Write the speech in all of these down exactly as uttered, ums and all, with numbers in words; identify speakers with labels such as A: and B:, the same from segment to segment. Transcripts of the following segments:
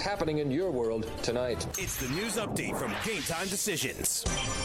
A: happening in your world tonight.
B: It's the news update from Game Time Decisions.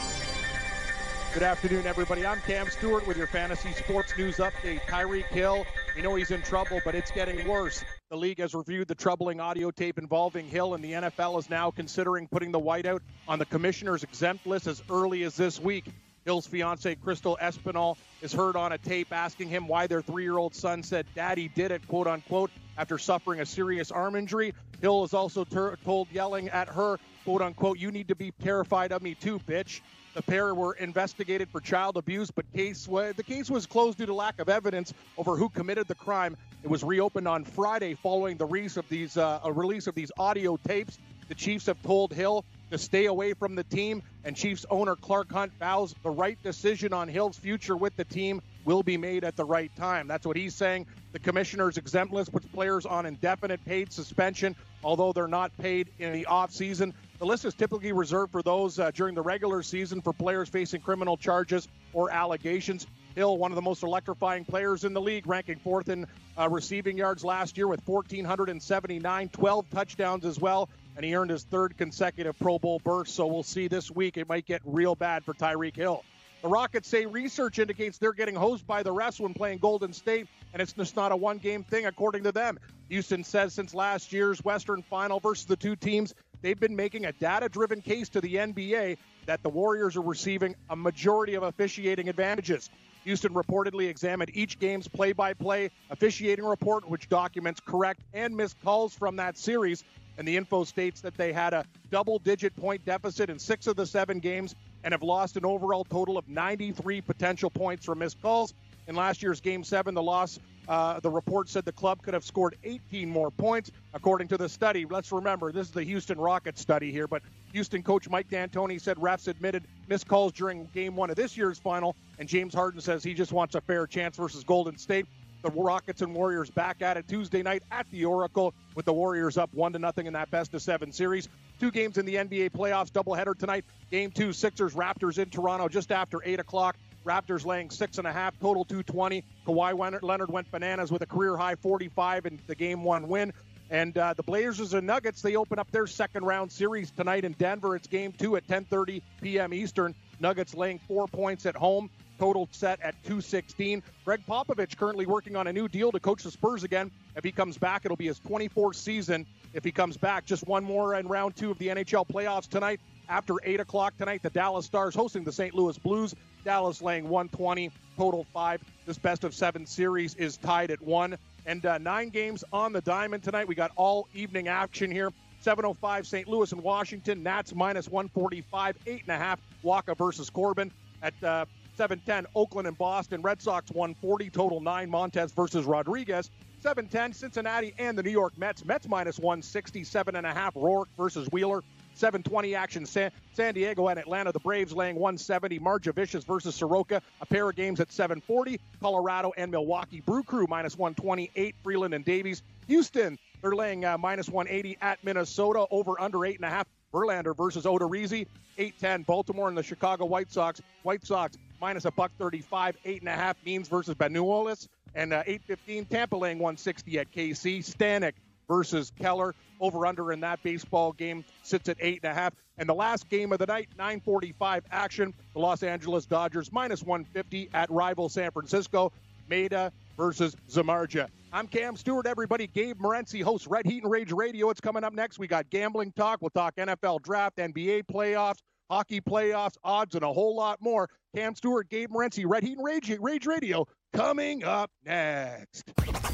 C: Good afternoon, everybody. I'm Cam Stewart with your fantasy sports news update. Tyreek Hill, we know he's in trouble, but it's getting worse. The league has reviewed the troubling audio tape involving Hill, and the N F L is now considering putting the whiteout on the commissioner's exempt list as early as this week. Hill's fiancée, Crystal Espinal, is heard on a tape asking him why their three-year-old son said, "Daddy did it," quote-unquote, after suffering a serious arm injury. Hill is also ter- told yelling at her, quote-unquote, "You need to be terrified of me too, bitch." The pair were investigated for child abuse, but case w- the case was closed due to lack of evidence over who committed the crime. It was reopened on Friday following the release of these uh, a release of these audio tapes. The Chiefs have told Hill to stay away from the team, and Chiefs owner Clark Hunt vows the right decision on Hill's future with the team will be made at the right time. That's what he's saying. The commissioner's exempt list puts players on indefinite paid suspension, although they're not paid in the offseason. The list is typically reserved for those uh, during the regular season for players facing criminal charges or allegations. Hill, one of the most electrifying players in the league, ranking fourth in uh, receiving yards last year with one thousand four hundred seventy-nine, twelve touchdowns as well, and he earned his third consecutive Pro Bowl berth. So we'll see this week. It might get real bad for Tyreek Hill. The Rockets say research indicates they're getting hosed by the refs when playing Golden State, and it's just not a one-game thing, according to them. Houston says since last year's Western Final versus the two teams, they've been making a data-driven case to the N B A that the Warriors are receiving a majority of officiating advantages. Houston reportedly examined each game's play-by-play officiating report, which documents correct and missed calls from that series. And the info states that they had a double-digit point deficit in six of the seven games and have lost an overall total of ninety-three potential points from missed calls. In last year's Game seven, the loss, uh, the report said the club could have scored eighteen more points, according to the study. Let's remember, this is the Houston Rockets study here, but Houston coach Mike D'Antoni said refs admitted missed calls during Game one of this year's final, and James Harden says he just wants a fair chance versus Golden State. The Rockets and Warriors back at it Tuesday night at the Oracle, with the Warriors up one to nothing in that best-of-seven series. Two games in the N B A playoffs, doubleheader tonight. Game two, Sixers-Raptors in Toronto just after eight o'clock. Raptors laying six and a half, total two twenty. Kawhi Leonard went bananas with a career-high forty-five in the Game one win. And uh, the Blazers and Nuggets, they open up their second-round series tonight in Denver. It's Game two at ten thirty p.m. Eastern. Nuggets laying four points at home. Total set at two sixteen. Greg Popovich currently working on a new deal to coach the Spurs again. If he comes back, it'll be his twenty-fourth season. If he comes back, just one more in round two of the N H L playoffs tonight. After eight o'clock tonight, the Dallas Stars hosting the Saint Louis Blues. Dallas laying one twenty, total five. This best-of-seven series is tied at one. And uh, nine games on the diamond tonight. We got all evening action here. seven oh five, Saint Louis and Washington. Nats minus one forty-five, eight and a half. Waka versus Corbin. At uh, seven ten, Oakland and Boston. Red Sox one forty, total nine. Montez versus Rodriguez. seven ten, Cincinnati and the New York Mets. Mets minus one sixty-seven and a half. Rourke versus Wheeler. seven twenty action, San, San Diego and Atlanta. The Braves laying one seventy. Marjavicius versus Soroka. A pair of games at seven forty. Colorado and Milwaukee. Brew Crew minus one twenty-eight. Freeland and Davies. Houston, they're laying uh, minus one eighty at Minnesota. Over under eight and a half. Verlander versus Odorizzi. eight ten. Baltimore and the Chicago White Sox. White Sox minus a buck thirty-five. Eight and a half. Means versus Banuelos. And uh, eight fifteen. Tampa laying one sixty at K C. Stanek versus Keller. Over-under in that baseball game sits at eight and a half. And the last game of the night, nine forty-five action. The Los Angeles Dodgers minus one fifty at rival San Francisco. Maeda versus Zamarja. I'm Cam Stewart, everybody. Gabe Morency hosts Red Heat and Rage Radio. It's coming up next. We got gambling talk. We'll talk N F L draft, N B A playoffs, hockey playoffs, odds, and a whole lot more. Cam Stewart, Gabe Morency, Red Heat and Rage, Rage Radio, coming up next.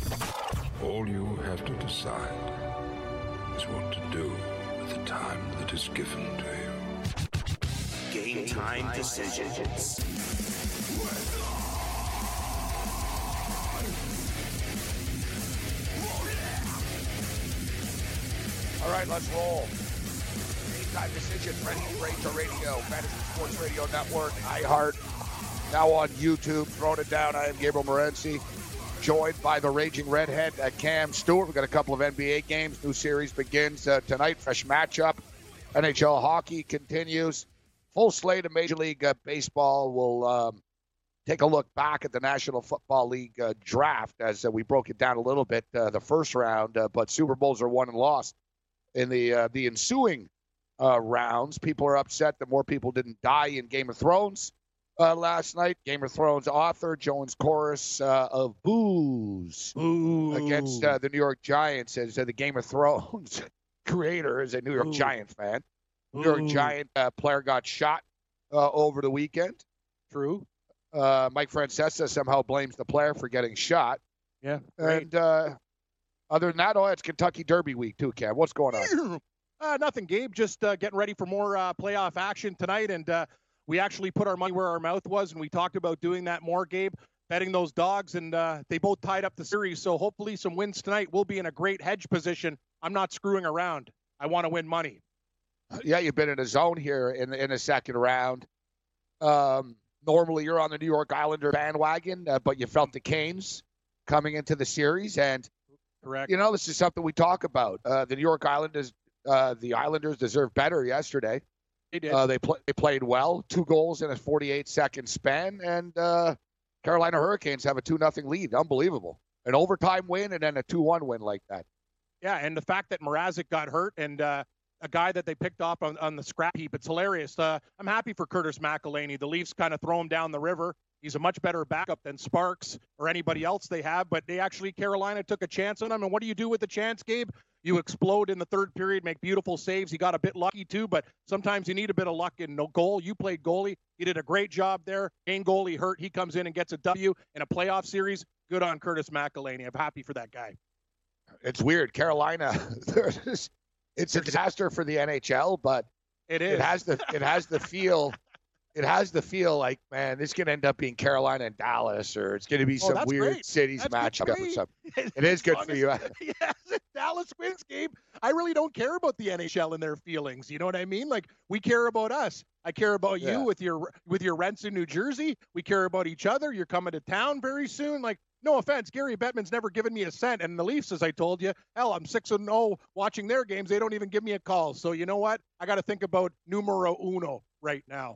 D: All you have to decide is what to do with the time that is given to you.
B: Game Time Decisions.
E: All right, let's roll. Game Time Decisions, Red Heat Rage Radio, Fantasy Sports Radio Network, iHeart, now on YouTube. Throwing it down, I am Gabriel Morency, joined by the Raging Redhead, uh, Cam Stewart. We've got a couple of N B A games. New series begins uh, tonight. Fresh matchup. N H L hockey continues. Full slate of Major League uh, Baseball. We'll um, take a look back at the National Football League uh, draft as uh, we broke it down a little bit uh, the first round, uh, but Super Bowls are won and lost in the uh, the ensuing uh, rounds. People are upset that more people didn't die in Game of Thrones uh, last night. Game of Thrones author Jones Chorus uh, of Booze
C: Ooh.
E: against uh, the New York Giants, as uh, the Game of Thrones creator is a New York
C: Ooh.
E: Giant fan. New York
C: Ooh.
E: Giant uh, player got shot uh, over the weekend.
C: True.
E: Uh, Mike Francesa somehow blames the player for getting shot.
C: Yeah. Great.
E: And uh, other than that, oh, it's Kentucky Derby week too, Cam. What's going on?
C: Uh, nothing, Gabe. Just uh, getting ready for more uh, playoff action tonight. And uh, we actually put our money where our mouth was, and we talked about doing that more, Gabe, betting those dogs. And uh, they both tied up the series. So hopefully some wins tonight. We'll be in a great hedge position. I'm not screwing around. I want to win money.
E: Yeah, you've been in a zone here in the, in the second round. Um, normally you're on the New York Islander bandwagon, uh, but you felt the Canes coming into the series. And,
C: Correct.
E: you know, this is something we talk about. Uh, the New York Islanders, uh, the Islanders deserve better yesterday.
C: They did.
E: Uh, they, pl- they played well, two goals in a forty-eight second span. And uh, Carolina Hurricanes have a two nothing lead. Unbelievable. An overtime win and then a two one win like that.
C: Yeah, and the fact that Mrazek got hurt and uh, a guy that they picked off on, on the scrap heap, it's hilarious. Uh, I'm happy for Curtis McElhinney. The Leafs kind of throw him down the river. He's a much better backup than Sparks or anybody else they have, but they actually, Carolina took a chance on him. And what do you do with the chance, Gabe? You explode in the third period, make beautiful saves. He got a bit lucky too, but sometimes you need a bit of luck in no goal. You played goalie. You did a great job there. Main goalie hurt. He comes in and gets a W in a playoff series. Good on Curtis McElhinney. I'm happy for that guy.
E: It's weird. Carolina, it's a disaster for the N H L, but
C: It is.
E: it has the it has the feel it has the feel like, man, this can end up being Carolina and Dallas, or it's going to be
C: Oh,
E: some
C: that's
E: weird
C: great.
E: cities
C: That's good
E: matchup
C: for
E: or
C: me.
E: something. It is good
C: As
E: for
C: long
E: you.
C: as- Yes, if Dallas wins, Gabe. I really don't care about the N H L and their feelings. You know what I mean? Like, we care about us. I care about
E: Yeah.
C: you with your with your rents in New Jersey. We care about each other. You're coming to town very soon. Like, no offense, Gary Bettman's never given me a cent. And the Leafs, as I told you, hell, I'm six and oh watching their games. They don't even give me a call. So you know what? I got to think about numero uno right now.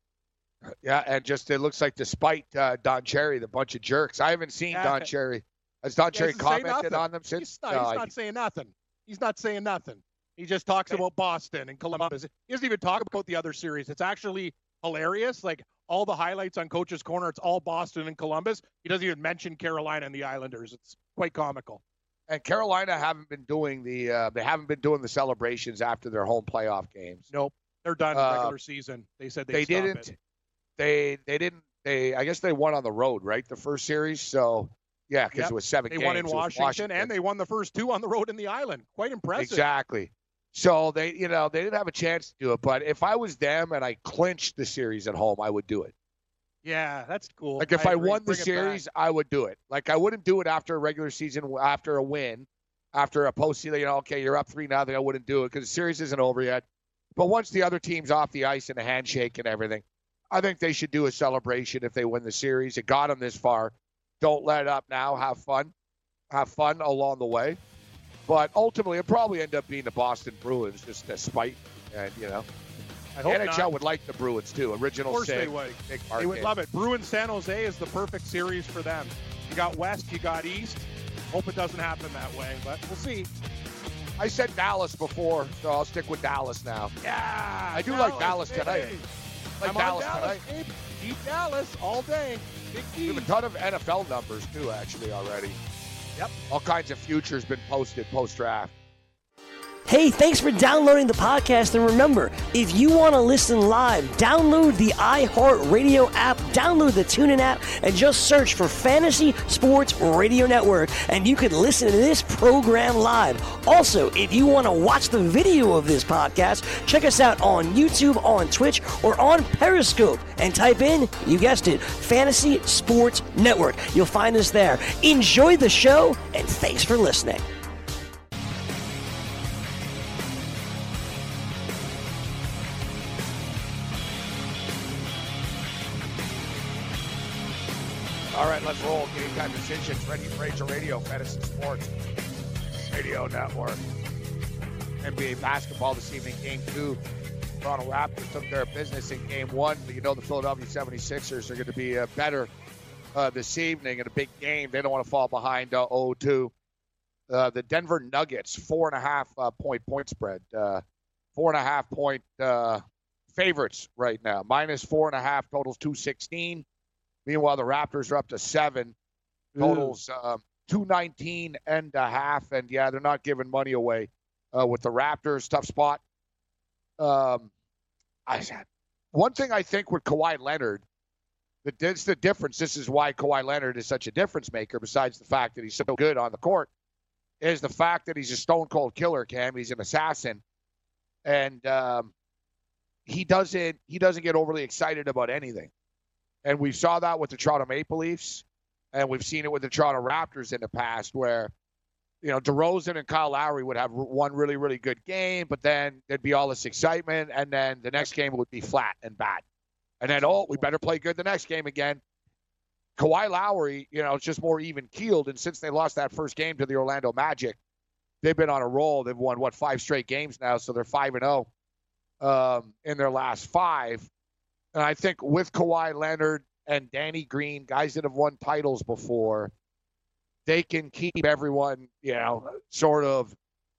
E: Yeah, and just it looks like despite uh, Don Cherry, the bunch of jerks. I haven't seen
C: Yeah.
E: Don Cherry. Has Don
C: He
E: Cherry
C: doesn't say
E: commented
C: nothing.
E: on them since?
C: He's not,
E: No,
C: he's
E: I-
C: not saying nothing. He's not saying nothing. He just talks about Boston and Columbus. He doesn't even talk about the other series. It's actually hilarious. Like, all the highlights on Coach's Corner, it's all Boston and Columbus. He doesn't even mention Carolina and the Islanders. It's quite comical.
E: And Carolina haven't been doing the uh, they haven't been doing the celebrations after their home playoff games.
C: Nope. They're done
E: Uh,
C: regular season. They said
E: They
C: they stop
E: didn't.
C: it.
E: They they didn't. They I guess they won on the road, right? The first series. So yeah, because
C: Yep.
E: it was seven
C: They
E: games.
C: won in
E: It was
C: Washington, and they won the first two on the road in the island. Quite impressive.
E: Exactly. So they, you know, they didn't have a chance to do it. But if I was them and I clinched the series at home, I would do it.
C: Yeah, that's cool.
E: Like if I,
C: agree.
E: won the
C: Bring it back.
E: series, I would do it. Like I wouldn't do it after a regular season, after a win, after a postseason. You know, okay, you're up three nothing. I wouldn't do it because the series isn't over yet. But once the other team's off the ice and a handshake and everything, I think they should do a celebration if they win the series. It got them this far. Don't let it up now. Have fun. Have fun along the way. But ultimately, it'll probably end up being the Boston Bruins, just a spite. And, you know,
C: I hope
E: N H L
C: not.
E: would like the Bruins, too. Original
C: Of course
E: sig,
C: they would.
E: big
C: They would
E: market.
C: love it. Bruins San Jose is the perfect series for them. You got West, you got East. Hope it doesn't happen that way, but we'll see.
E: I said Dallas before, so I'll stick with Dallas now.
C: Yeah,
E: I do like Dallas
C: baby.
E: tonight. Like
C: I'm
E: Dallas
C: on Dallas,
E: tonight.
C: babe. Beat Dallas all day. Big
E: We have
C: D.
E: a ton of N F L numbers, too, actually, already.
C: Yep.
E: All kinds of futures been posted post-draft.
F: Hey, thanks for downloading the podcast. And remember, if you want to listen live, download the iHeartRadio app, download the TuneIn app, and just search for Fantasy Sports Radio Network, and you can listen to this program live. Also, if you want to watch the video of this podcast, check us out on YouTube, on Twitch, or on Periscope, and type in, you guessed it, Fantasy Sports Network. You'll find us there. Enjoy the show, and thanks for listening.
E: All right, let's roll. Game Time Decisions, Ready for Rachel Radio, Fantasy Sports Radio Network. N B A basketball this evening, Game two. Toronto Raptors took care of business in Game one, but you know the Philadelphia seventy-sixers are going to be uh, better uh, this evening in a big game. They don't want to fall behind uh, oh two. Uh, the Denver Nuggets, four and a half uh, point point spread. Uh, four and a half point uh, favorites right now. Minus four and a half, totals two sixteen. Meanwhile, the Raptors are up to seven. Totals um, two nineteen and a half. And, yeah, they're not giving money away uh, with the Raptors. Tough spot. Um, I One thing I think with Kawhi Leonard, that is the difference. This is why Kawhi Leonard is such a difference maker, besides the fact that he's so good on the court, is the fact that he's a stone-cold killer, Cam. He's an assassin. And um, he doesn't he doesn't get overly excited about anything. And we saw that with the Toronto Maple Leafs, and we've seen it with the Toronto Raptors in the past where, you know, DeRozan and Kyle Lowry would have one really, really good game, but then there'd be all this excitement, and then the next game would be flat and bad. And then, oh, we better play good the next game again. Kawhi Lowry, you know, it's just more even-keeled, and since they lost that first game to the Orlando Magic, they've been on a roll. They've won, what, five straight games now, so they're five and oh um, in their last five. And I think with Kawhi Leonard and Danny Green, guys that have won titles before, they can keep everyone, you know, sort of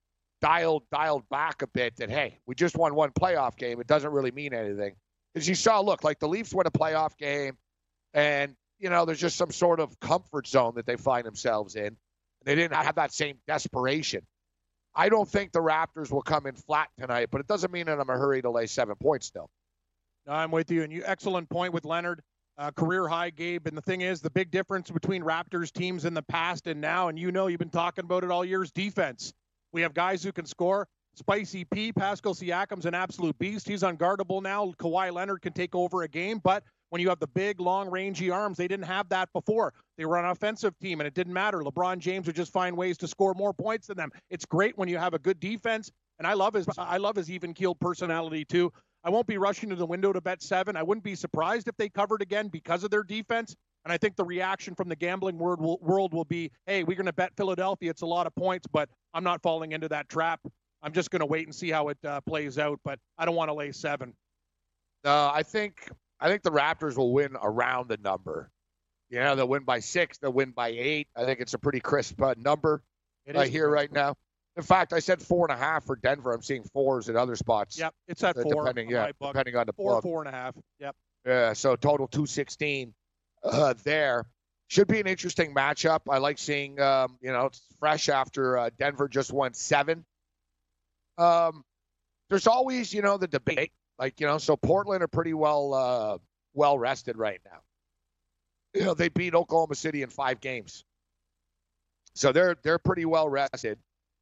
E: dialed dialed back a bit that, hey, we just won one playoff game. It doesn't really mean anything. As you saw, look, like the Leafs win a playoff game, and, you know, there's just some sort of comfort zone that they find themselves in. They didn't have that same desperation. I don't think the Raptors will come in flat tonight, but it doesn't mean that I'm in a hurry to lay seven points still.
C: No, I'm with you, and you excellent point with Leonard. Uh, career high, Gabe. And the thing is, the big difference between Raptors teams in the past and now, and you know you've been talking about it all year, is defense. We have guys who can score. Spicy P, Pascal Siakam's an absolute beast. He's unguardable now. Kawhi Leonard can take over a game, but when you have the big, long, rangy arms, they didn't have that before. They were an offensive team, and it didn't matter. LeBron James would just find ways to score more points than them. It's great when you have a good defense, and I love his I love his even-keeled personality too. I won't be rushing to the window to bet seven. I wouldn't be surprised if they covered again because of their defense. And I think the reaction from the gambling world will, world will be, hey, we're going to bet Philadelphia. It's a lot of points, but I'm not falling into that trap. I'm just going to wait and see how it uh, plays out, but I don't want to lay seven.
E: Uh, I think I think the Raptors will win around the number. You know, they'll win by six. They'll win by eight. I think it's a pretty crisp uh, number uh, here right now. In fact, I said four and a half for Denver. I'm seeing fours at other spots.
C: Yep, it's at
E: uh,
C: four.
E: Depending, yeah, depending on the
C: four,
E: book.
C: four and a half. Yep.
E: Yeah, so total two sixteen uh, there. Should be an interesting matchup. I like seeing, um, you know, it's fresh after uh, Denver just won seven. Um, there's always, you know, the debate. Like, you know, so Portland are pretty well uh, well rested right now. You know, they beat Oklahoma City in five games. So they're they're pretty well rested.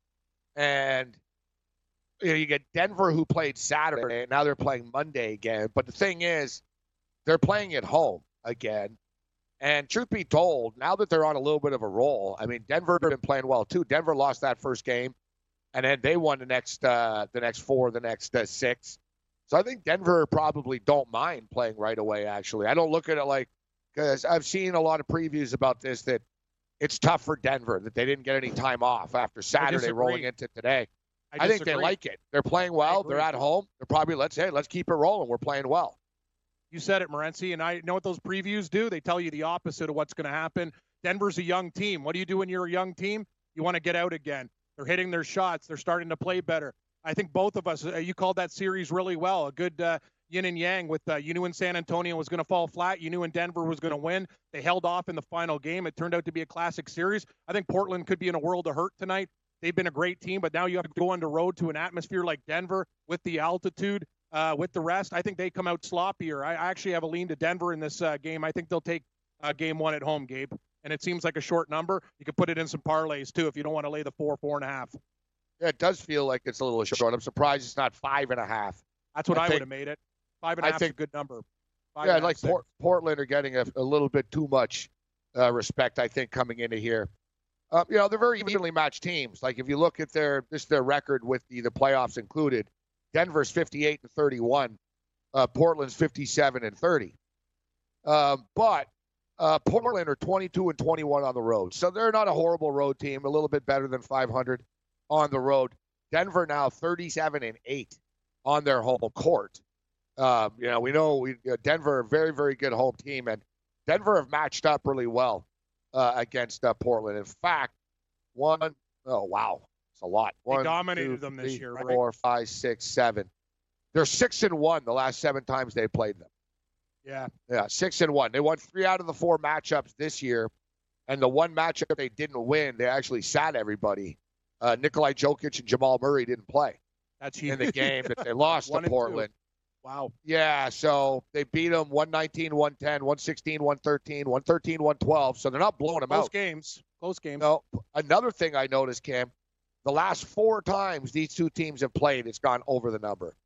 E: And you know, you get Denver, who played Saturday, and now they're playing Monday again. But the thing is, they're playing at home again. And truth be told, now that they're on a little bit of a roll, I mean, Denver have been playing well too. Denver lost that first game, and then they won the next uh, the next four, the next uh, six. So I think Denver probably don't mind playing right away, actually. I don't look at it like, because I've seen a lot of previews about this, that it's tough for Denver, that they didn't get any time off after Saturday rolling into today. I, I think they like it. They're playing well. They're at home. They're probably, let's say, let's keep it rolling. We're playing well.
C: You said it, Morency, and I know what those previews do. They tell you the opposite of what's going to happen. Denver's a young team. What do you do when you're a young team? You want to get out again. They're hitting their shots. They're starting to play better. I think both of us, uh, you called that series really well. A good uh, yin and yang with uh, you knew when San Antonio was going to fall flat. You knew when Denver was going to win. They held off in the final game. It turned out to be a classic series. I think Portland could be in a world of hurt tonight. They've been a great team, but now you have to go on the road to an atmosphere like Denver with the altitude, uh, with the rest. I think they come out sloppier. I, I actually have a lean to Denver in this uh, game. I think they'll take uh, game one at home, Gabe. And it seems like a short number. You could put it in some parlays, too, if you don't want to lay the four, four and a half.
E: Yeah, it does feel like it's a little short. I'm surprised it's not five and a half.
C: That's what I,
E: I
C: think,
E: would
C: have made it. Five and a half is a good number. Five
E: yeah, like Port- Portland are getting a, a little bit too much uh, respect, I think, coming into here. Uh, you know, they're very evenly matched teams. Like, if you look at their this their record with the, the playoffs included, Denver's fifty-eight and thirty-one, uh, Portland's fifty-seven and thirty. Um, but uh, Portland are twenty-two and twenty-one on the road, so they're not a horrible road team. A little bit better than five hundred on the road. Denver now thirty-seven and eight on their home court. Um, you know, we know we uh, Denver, a very, very good home team, and Denver have matched up really well uh, against uh, Portland. In fact, one, Oh, wow. It's a lot.
C: They
E: One,
C: dominated
E: two,
C: them this
E: three,
C: year, right?
E: Four, five, six, seven. They're six and one the last seven times they played them.
C: Yeah.
E: Yeah, six and one. They won three out of the four matchups this year, and the one matchup they didn't win, they actually sat everybody. Uh, Nikolai Jokic and Jamal Murray didn't play
C: That's huge.
E: in the game that they lost
C: One
E: to
C: and two.
E: Portland.
C: Wow.
E: Yeah, so they beat them one nineteen, one ten, one sixteen, one thirteen, one thirteen, one twelve. So they're not blowing them
C: Close
E: out.
C: games. Close games.
E: No, another thing I noticed, Cam, the last four times these two teams have played, it's gone over the number.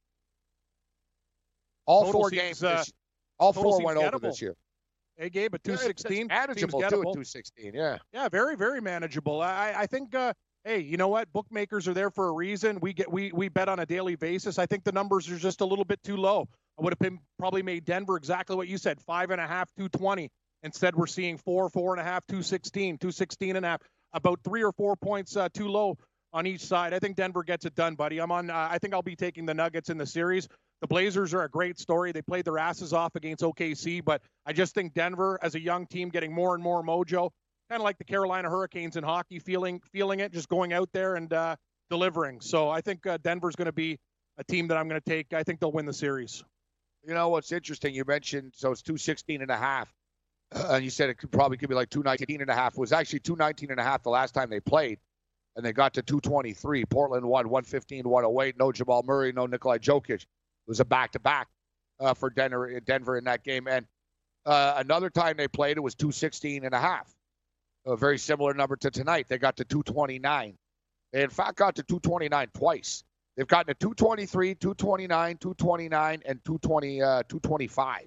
E: All
C: Total
E: four
C: seems,
E: games,
C: uh,
E: this, all
C: total
E: four
C: seems
E: went over
C: gettable.
E: this year.
C: Hey, Gabe, at two sixteen.
E: Yeah, it's manageable
C: seems
E: too
C: gettable.
E: at two sixteen. Yeah.
C: Yeah, very, very manageable. I, I think, uh, hey, you know what? Bookmakers are there for a reason. We get we we bet on a daily basis. I think the numbers are just a little bit too low. I would have been probably made Denver exactly what you said, five and a half, two twenty. Instead, we're seeing four, four and a half, two sixteen, two sixteen and a half. About three or four points uh, too low on each side. I think Denver gets it done, buddy. I'm on. Uh, I think I'll be taking the Nuggets in the series. The Blazers are a great story. They played their asses off against O K C, but I just think Denver, as a young team, getting more and more mojo, kind of like the Carolina Hurricanes in hockey, feeling feeling it, just going out there and uh, delivering. So I think uh, Denver's going to be a team that I'm going to take. I think they'll win the series.
E: You know what's interesting? You mentioned so it's two sixteen and a half, uh, and you said it could probably could be like two nineteen and a half. It was actually two nineteen and a half the last time they played, and they got to two twenty-three. Portland won one fifteen, one oh eight. No Jamal Murray, no Nikolai Jokic. It was a back-to-back uh, for Denver, Denver in that game. And uh, another time they played, it was two sixteen and a half. A very similar number to tonight. They got to two twenty-nine. They, in fact, got to two twenty-nine twice. They've gotten to two twenty-three, two twenty-nine, two twenty-nine, and two twenty, uh, two twenty-five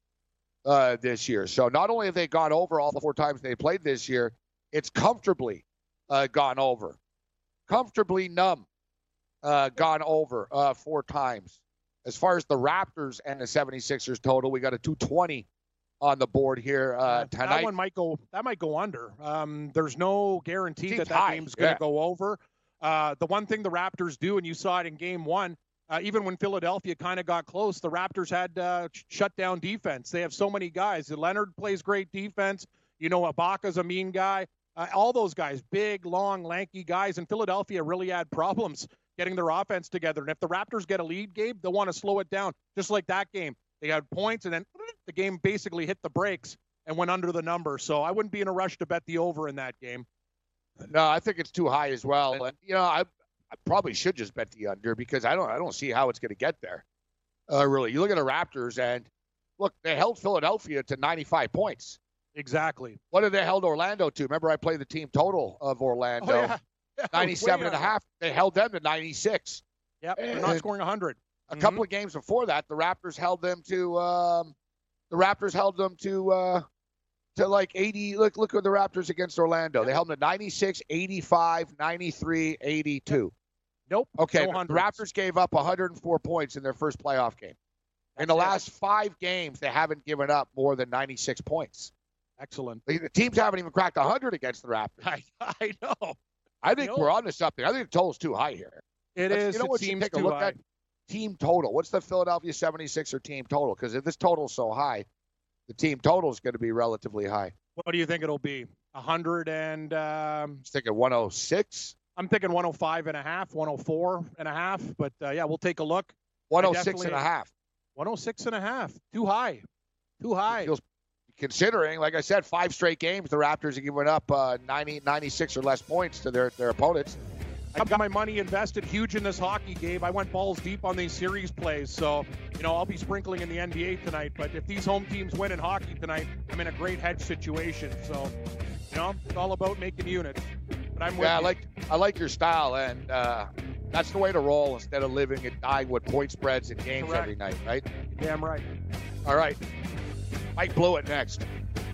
E: uh, this year. So not only have they gone over all the four times they played this year, it's comfortably uh, gone over. Comfortably numb uh, gone over uh, four times. As far as the Raptors and the seventy-sixers total, we got a two twenty on the board here uh, tonight.
C: That one might go. That might go under. Um, there's no guarantee
E: Seems
C: that that
E: high,
C: game's going to
E: yeah.
C: go over. Uh, the one thing the Raptors do, and you saw it in Game One, uh, even when Philadelphia kind of got close, the Raptors had uh, sh- shut down defense. They have so many guys. Leonard plays great defense. You know, Ibaka's a mean guy. Uh, all those guys, big, long, lanky guys, and Philadelphia really had problems getting their offense together. And if the Raptors get a lead, Gabe, they'll want to slow it down, just like that game. They had points, and then the game basically hit the brakes and went under the number. So I wouldn't be in a rush to bet the over in that game.
E: No, I think it's too high as well. And, you know, I, I probably should just bet the under because I don't I don't see how it's going to get there. Uh, really, you look at the Raptors, and look, they held Philadelphia to ninety-five points.
C: Exactly.
E: What did they held Orlando to? Remember, I played the team total of Orlando.
C: Oh, yeah. Yeah,
E: ninety-seven and a
C: under.
E: half. They held them to ninety-six.
C: Yep, they're not
E: And
C: scoring one hundred.
E: A
C: Mm-hmm.
E: couple of games before that, the Raptors held them to um, the Raptors held them to uh, to like eighty. Look, look at the Raptors against Orlando. They held them to ninety-six, eighty-five, ninety-three, eighty-two.
C: Nope.
E: Okay,
C: no
E: the
C: hundreds.
E: Raptors gave up one hundred four points in their first playoff game. In
C: That's
E: the
C: it.
E: last five games, they haven't given up more than ninety-six points.
C: Excellent.
E: The, the teams haven't even cracked one hundred against the Raptors.
C: I, I know.
E: I think
C: know.
E: we're on to something. I think the total's too high here.
C: It
E: Let's-
C: is.
E: You know
C: it
E: what you
C: seems
E: take a
C: too
E: look
C: high.
E: at? Team total. What's the Philadelphia seventy-sixer team total? Because if this total's so high, the team total is going to be relatively high.
C: What do you think it'll be? one hundred and um,
E: Just thinking one oh six,
C: I'm thinking one oh five and a half, one oh four and a half. But uh, yeah, we'll take a look.
E: one oh six and
C: definitely-
E: a half.
C: one oh six and a half. Too high. Too high.
E: Feels, considering, like I said, five straight games, the Raptors are giving up uh, ninety, ninety-six or less points to their, their opponents.
C: I've got my money invested huge in this hockey game. I went balls deep on these series plays. So, you know, I'll be sprinkling in the N B A tonight. But if these home teams win in hockey tonight, I'm in a great hedge situation. So, you know, it's all about making units. But I'm with
E: Yeah, I
C: you.
E: like I like your style, and uh, that's the way to roll instead of living and dying with point spreads and games
C: Correct.
E: every night, right?
C: Damn right.
E: All right. Mike Blewett next.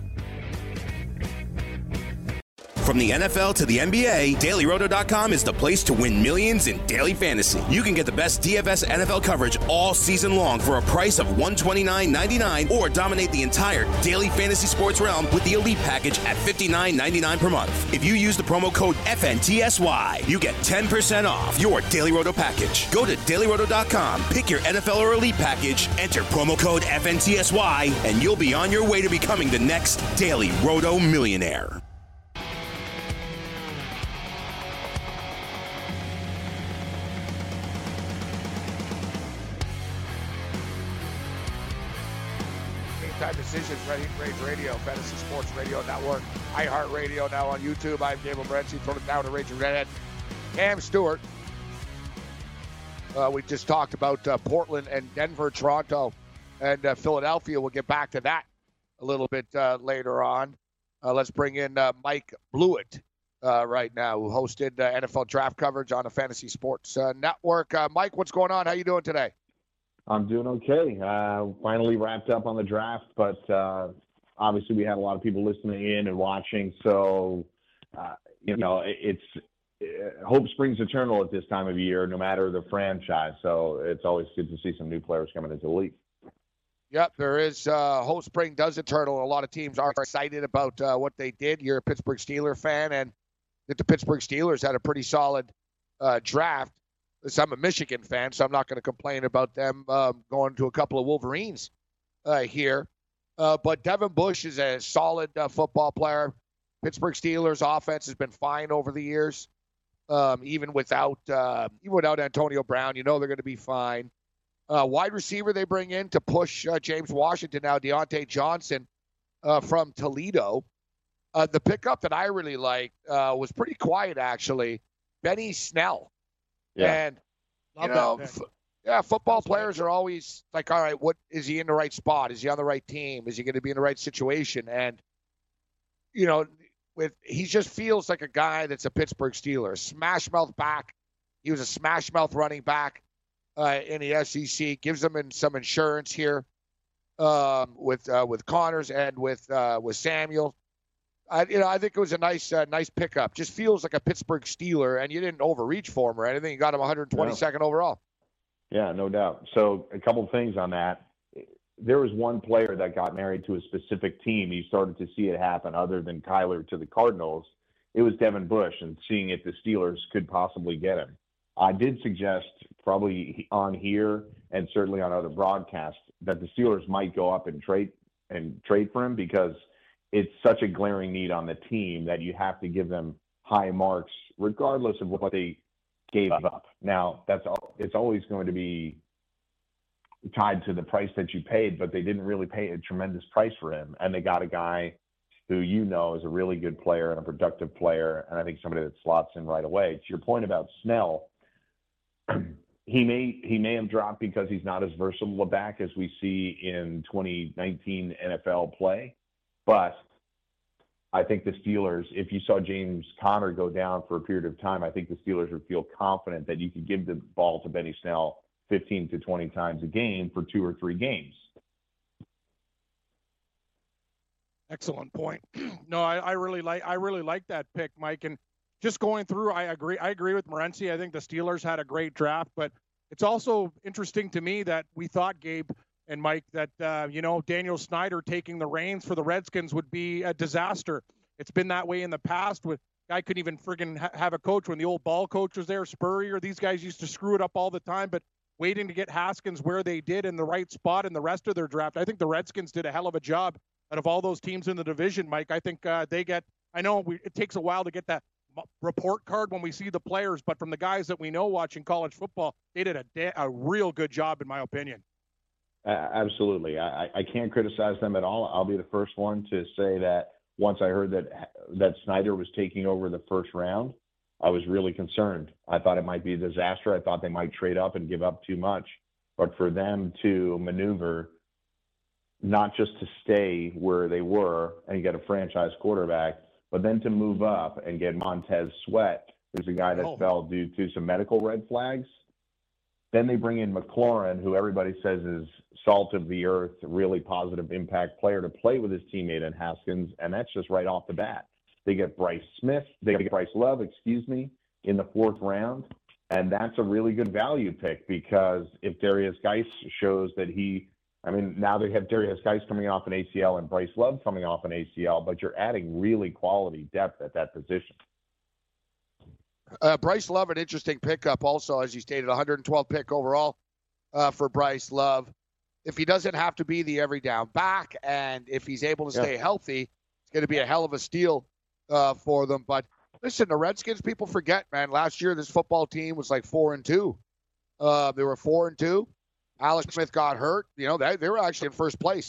B: From the N F L to the N B A, Daily Roto dot com is the place to win millions in daily fantasy. You can get the best D F S N F L coverage all season long for a price of one hundred twenty-nine ninety-nine, or dominate the entire daily fantasy sports realm with the Elite package at fifty-nine ninety-nine per month. If you use the promo code F N T S Y, you get ten percent off your Daily Roto package. Go to Daily Roto dot com, pick your N F L or Elite package, enter promo code F N T S Y, and you'll be on your way to becoming the next Daily Roto millionaire.
E: Anytime Decisions, Ready Rage Radio, Fantasy Sports Radio Network, iHeartRadio, now on YouTube. I'm Gabriel Morency, throwing it down to Raging Redhead. Cam Stewart. Uh, we just talked about uh, Portland and Denver, Toronto, and uh, Philadelphia. We'll get back to that a little bit uh, later on. Uh, let's bring in uh, Mike Blewett uh, right now, who hosted uh, N F L draft coverage on the Fantasy Sports uh, Network. Uh, Mike, what's going on? How you doing today?
G: I'm doing okay. Uh, finally wrapped up on the draft, but uh, obviously we had a lot of people listening in and watching. So, uh, you know, it, it's uh, hope springs eternal at this time of year, no matter the franchise. So it's always good to see some new players coming into the league.
E: Yep, there is. Uh, hope spring does eternal. A lot of teams are excited about uh, what they did. You're a Pittsburgh Steelers fan, and that the Pittsburgh Steelers had a pretty solid uh, draft. I'm a Michigan fan, so I'm not going to complain about them um, going to a couple of Wolverines uh, here. Uh, but Devin Bush is a solid uh, football player. Pittsburgh Steelers offense has been fine over the years, um, even without uh, even without Antonio Brown. You know they're going to be fine. Uh, wide receiver they bring in to push uh, James Washington now, Deontay Johnson uh, from Toledo. Uh, the pickup that I really liked uh, was pretty quiet, actually. Benny Snell.
G: Yeah.
E: And, you know, f- yeah, football players are always like, all right, what is he in the right spot? Is he on the right team? Is he going to be in the right situation? And, you know, with he just feels like a guy that's a Pittsburgh Steeler, smash mouth back. He was a smash mouth running back uh, in the S E C. Gives them in some insurance here um, with uh, with Connors and with uh, with Samuel. I, you know, I think it was a nice, uh, nice pickup. Just feels like a Pittsburgh Steeler, and you didn't overreach for him or anything. You got him one hundred twenty-second no. overall.
G: Yeah, no doubt. So a couple of things on that. There was one player that got married to a specific team. You started to see it happen other than Kyler to the Cardinals. It was Devin Bush, and seeing if the Steelers could possibly get him. I did suggest probably on here and certainly on other broadcasts that the Steelers might go up and trade and trade for him because it's such a glaring need on the team that you have to give them high marks regardless of what they gave up. Now, that's it's always going to be tied to the price that you paid, but they didn't really pay a tremendous price for him. And they got a guy who you know is a really good player and a productive player, and I think somebody that slots in right away. To your point about Snell, he may he may have dropped because he's not as versatile a back as we see in twenty nineteen N F L play. But I think the Steelers, if you saw James Conner go down for a period of time, I think the Steelers would feel confident that you could give the ball to Benny Snell fifteen to twenty times a game for two or three games.
C: Excellent point. No, I, I really like I really like that pick, Mike. And just going through, I agree. I agree with Morency. I think the Steelers had a great draft, but it's also interesting to me that we thought, Gabe and Mike, that, uh, you know, Daniel Snyder taking the reins for the Redskins would be a disaster. It's been that way in the past. With guy couldn't even friggin' ha- have a coach when the old ball coach was there, Spurrier. These guys used to screw it up all the time, but waiting to get Haskins where they did in the right spot in the rest of their draft. I think the Redskins did a hell of a job out of all those teams in the division, Mike. I think uh, they get – I know we, it takes a while to get that report card when we see the players, but from the guys that we know watching college football, they did a, da- a real good job, in my opinion.
G: Uh, absolutely. I, I can't criticize them at all. I'll be the first one to say that once I heard that that Snyder was taking over the first round, I was really concerned. I thought it might be a disaster. I thought they might trade up and give up too much. But for them to maneuver, not just to stay where they were and get a franchise quarterback, but then to move up and get Montez Sweat, who's a guy that oh. fell due to some medical red flags. Then they bring in McLaurin, who everybody says is salt of the earth, a really positive impact player to play with his teammate in Haskins, and that's just right off the bat. They get Bryce Smith, they get Bryce Love, excuse me, in the fourth round, and that's a really good value pick because if Darius Geis shows that he, I mean, now they have Darius Geis coming off an A C L and Bryce Love coming off an A C L, but you're adding really quality depth at that position.
E: Uh, Bryce Love, an interesting pickup also, as you stated, one hundred twelve pick overall uh, for Bryce Love. If he doesn't have to be the every down back and if he's able to stay yeah. healthy, it's going to be a hell of a steal uh, for them. But listen, the Redskins, people forget, man, last year this football team was like four and two. Uh, they were four and two. Alex Smith got hurt. You know, they, they were actually in first place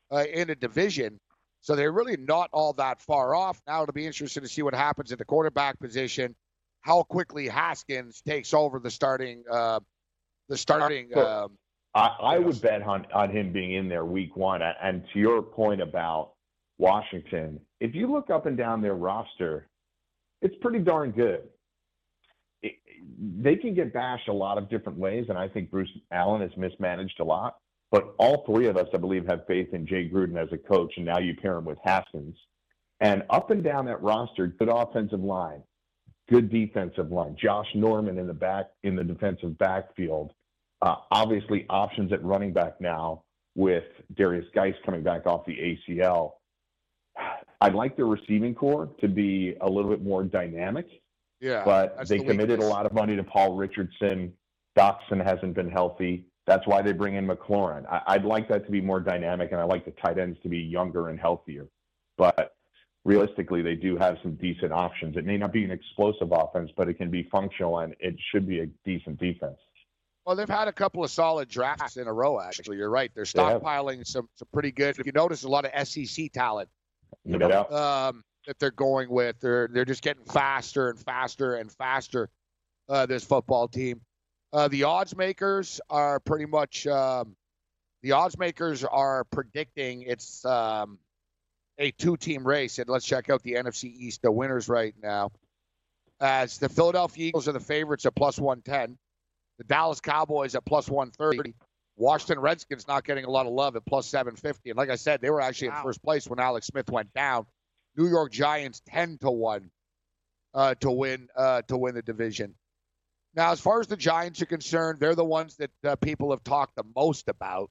E: uh, in a division. So they're really not all that far off. Now it'll be interesting to see what happens at the quarterback position, how quickly Haskins takes over the starting uh, the starting. Um,
G: I, I would bet on, on him being in there week one. And to your point about Washington, if you look up and down their roster, it's pretty darn good. It, they can get bashed a lot of different ways, and I think Bruce Allen has mismanaged a lot. But all three of us, I believe, have faith in Jay Gruden as a coach, and now you pair him with Haskins. And up and down that roster, good offensive line, good defensive line. Josh Norman in the back in the defensive backfield. Uh, obviously, options at running back now with Darius Geis coming back off the A C L. I'd like the receiving core to be a little bit more dynamic.
E: Yeah,
G: but they the committed a lot of money to Paul Richardson. Doxson hasn't been healthy. That's why they bring in McLaurin. I, I'd like that to be more dynamic, and I like the tight ends to be younger and healthier. But realistically, they do have some decent options. It may not be an explosive offense, but it can be functional, and it should be a decent defense.
E: Well, they've had a couple of solid drafts in a row, actually. You're right. They're stockpiling yeah. some, some pretty good. If you notice, a lot of S E C talent
G: you know,
E: um, that they're going with. They're, they're just getting faster and faster and faster, uh, this football team. Uh, the odds makers are pretty much um, the odds makers are predicting it's um, a two-team race. And let's check out the N F C East, the winners right now. As the Philadelphia Eagles are the favorites at plus one ten. The Dallas Cowboys at plus one thirty. Washington Redskins not getting a lot of love at plus seven fifty. And like I said, they were actually wow. in first place when Alex Smith went down. New York Giants ten to one uh, to win uh, to win the division. Now, as far as the Giants are concerned, they're the ones that uh, people have talked the most about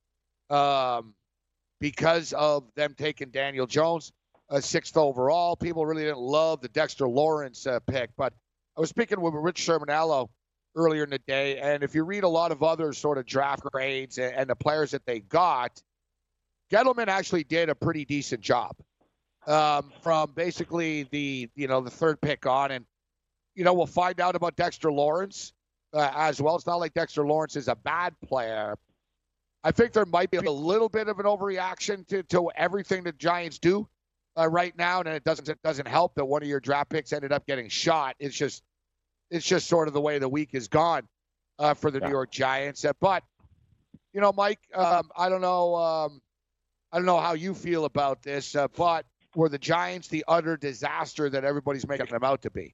E: um, because of them taking Daniel Jones, uh, sixth overall. People really didn't love the Dexter Lawrence uh, pick. But I was speaking with Rich Sermonello earlier in the day, and if you read a lot of other sort of draft grades and, and the players that they got, Gettleman actually did a pretty decent job um, from basically the, you know, the third pick on. And, you know, we'll find out about Dexter Lawrence uh, as well. It's not like Dexter Lawrence is a bad player. I think there might be a little bit of an overreaction to, to everything the Giants do uh, right now, and it doesn't it doesn't help that one of your draft picks ended up getting shot. It's just it's just sort of the way the week is gone uh, for the yeah. New York Giants. Uh, but you know, Mike, um, I don't know, um, I don't know how you feel about this, uh, but were the Giants the utter disaster that everybody's making them out to be?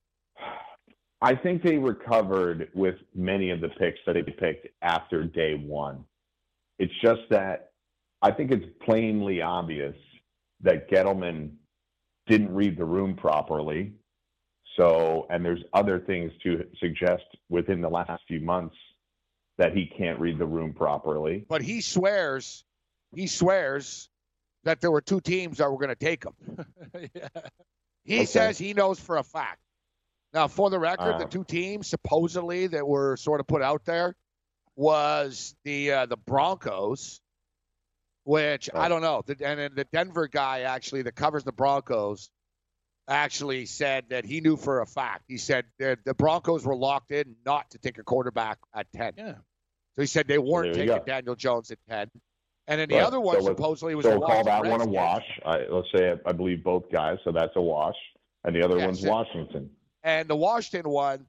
G: I think they recovered with many of the picks that they picked after day one. It's just that I think it's plainly obvious that Gettleman didn't read the room properly. So, and there's other things to suggest within the last few months that he can't read the room properly.
E: But he swears, he swears that there were two teams that were going to take him. yeah. He okay. says he knows for a fact. Now, for the record, uh, the two teams supposedly that were sort of put out there was the uh, the Broncos, which uh, I don't know. The, and then the Denver guy actually that covers the Broncos actually said that he knew for a fact. He said the Broncos were locked in not to take a quarterback at ten. Yeah. So he said they weren't taking go. Daniel Jones at ten. And then the right. other one so supposedly was
G: so
E: a
G: we'll call that one a wash. I, let's say I, I believe both guys, so that's a wash. And the other yes, one's Washington.
E: And the Washington one,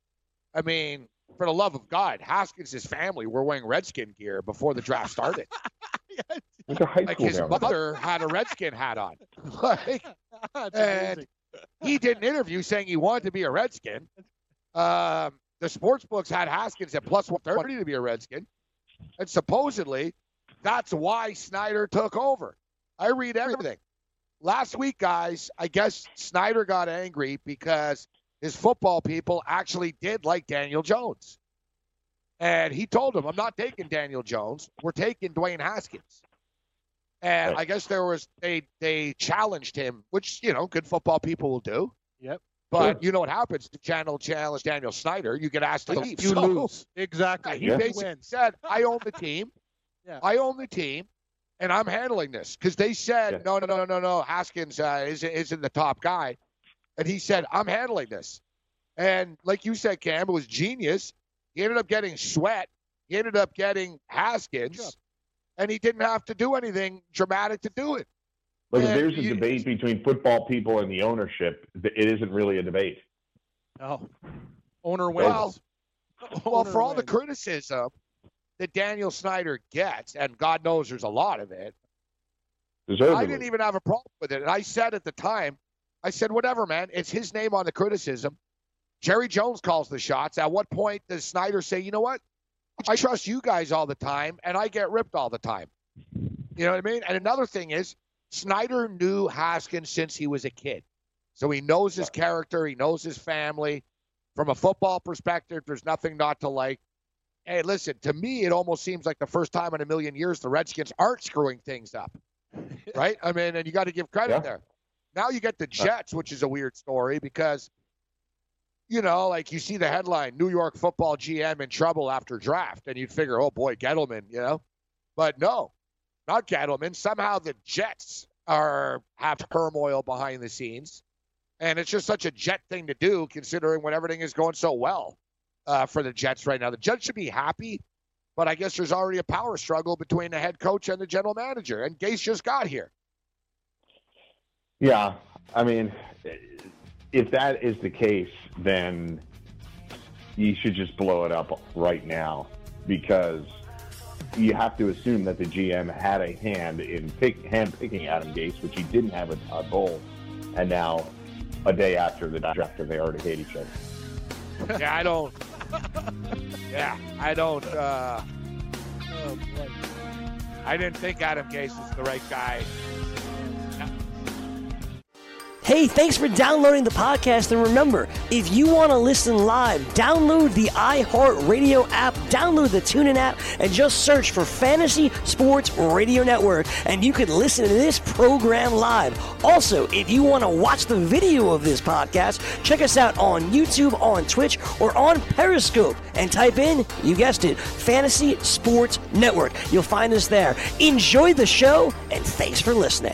E: I mean, for the love of God, Haskins' family were wearing Redskin gear before the draft started.
G: It's a high
E: like
G: school
E: his
G: now.
E: mother had a Redskin hat on. Like, and he did an interview saying he wanted to be a Redskin. Um, the sports books had Haskins at plus one thirty to be a Redskin. And supposedly, that's why Snyder took over. I read everything. Last week, guys, I guess Snyder got angry because his football people actually did like Daniel Jones. And he told them, I'm not taking Daniel Jones. We're taking Dwayne Haskins. And right. I guess there was, they they challenged him, which, you know, good football people will do.
C: Yep.
E: But
C: sure.
E: you know what happens to channel challenge Daniel Snyder? You get asked to leave.
C: You
E: so,
C: lose. Exactly.
E: He
C: yeah.
E: basically
C: wins.
E: said, I own the team. yeah. I own the team. And I'm handling this because they said, yeah. no, no, no, no, no, no. Haskins uh, isn't, isn't the top guy. And he said, I'm handling this. And like you said, Cam, it was genius. He ended up getting Sweat. He ended up getting Haskins. Sure. and he didn't have to do anything dramatic to do it.
G: Look, if
E: And
G: there's a
E: you-
G: debate between football people and the ownership, it isn't really a debate.
C: Oh, owner wins.
E: Well, well,
C: Owner
E: for all the
C: wins.
E: criticism that Daniel Snyder gets, and God knows there's a lot of it,
G: Deservedly.
E: I didn't even have a problem with it. And I said at the time, I said, whatever, man. It's his name on the criticism. Jerry Jones calls the shots. At what point does Snyder say, you know what? I trust you guys all the time, and I get ripped all the time. You know what I mean? And another thing is, Snyder knew Haskins since he was a kid. So he knows his character. He knows his family. From a football perspective, there's nothing not to like. Hey, listen, to me, it almost seems like the first time in a million years the Redskins aren't screwing things up. Right? I mean, and you got to give credit
G: Yeah.
E: there. Now you get the Jets, which is a weird story because, you know, like you see the headline, New York football G M in trouble after draft, and you'd figure, oh, boy, Gettleman, you know. But no, not Gettleman. Somehow the Jets are have turmoil behind the scenes, and it's just such a Jet thing to do considering when everything is going so well uh, for the Jets right now. The Jets should be happy, but I guess there's already a power struggle between the head coach and the general manager, and Gase just got here.
G: Yeah, I mean, if that is the case, then you should just blow it up right now because you have to assume that the G M had a hand in pick, hand picking Adam Gase, which he didn't have with Todd Bowles, and now a day after the draft, they already hate each other.
E: Yeah, I don't. Yeah, I don't. Uh,
C: Oh, boy.
E: I didn't think Adam Gase was the right guy.
F: Hey, thanks for downloading the podcast. And remember, if you want to listen live, download the iHeartRadio app, download the TuneIn app, and just search for Fantasy Sports Radio Network, and you can listen to this program live. Also, if you want to watch the video of this podcast, check us out on YouTube, on Twitch, or on Periscope, and type in, you guessed it, Fantasy Sports Network. You'll find us there. Enjoy the show, and thanks for listening.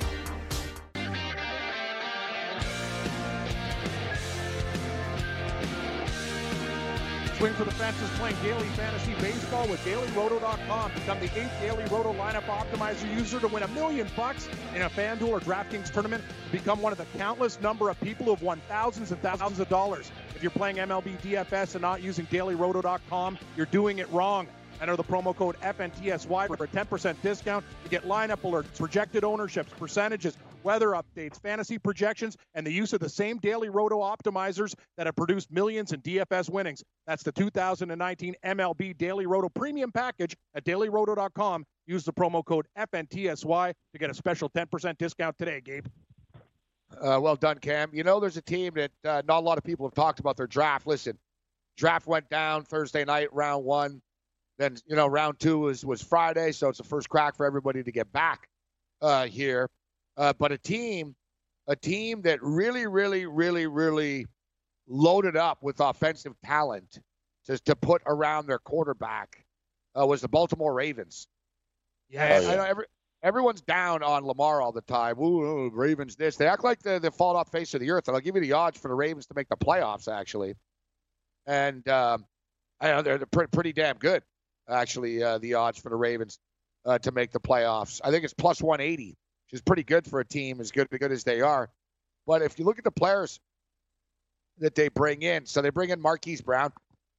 C: Swing for the fences playing daily fantasy baseball with Daily Roto dot com. Become the eighth Daily Roto lineup optimizer user to win a million bucks in a FanDuel or DraftKings tournament. Become one of the countless number of people who have won thousands and thousands of dollars. If you're playing M L B D F S and not using Daily Roto dot com, you're doing it wrong. Enter the promo code F N T S Y for a ten percent discount to get lineup alerts, projected ownerships, percentages, weather updates, fantasy projections, and the use of the same Daily Roto optimizers that have produced millions in D F S winnings. That's the two thousand nineteen M L B Daily Roto Premium Package at Daily Roto dot com. Use the promo code F N T S Y to get a special ten percent discount today, Gabe.
E: Uh, well done, Cam. You know, there's a team that uh, not a lot of people have talked about their draft. Listen, draft went down Thursday night, round one. Then, you know, round two was, was Friday, so it's the first crack for everybody to get back uh, here. Uh, but a team, a team that really, really, really, really loaded up with offensive talent to, to put around their quarterback uh, was the Baltimore Ravens.
C: Yeah,
E: I know every, everyone's down on Lamar all the time. Ooh, ooh, Ravens this. They act like they're the fall off face of the earth. And I'll give you the odds for the Ravens to make the playoffs, actually. And um, I know they're, they're pretty, pretty damn good, actually, uh, the odds for the Ravens uh, to make the playoffs. I think it's plus one eighty, which is pretty good for a team as good, as good as they are. But if you look at the players that they bring in, so they bring in Marquise Brown.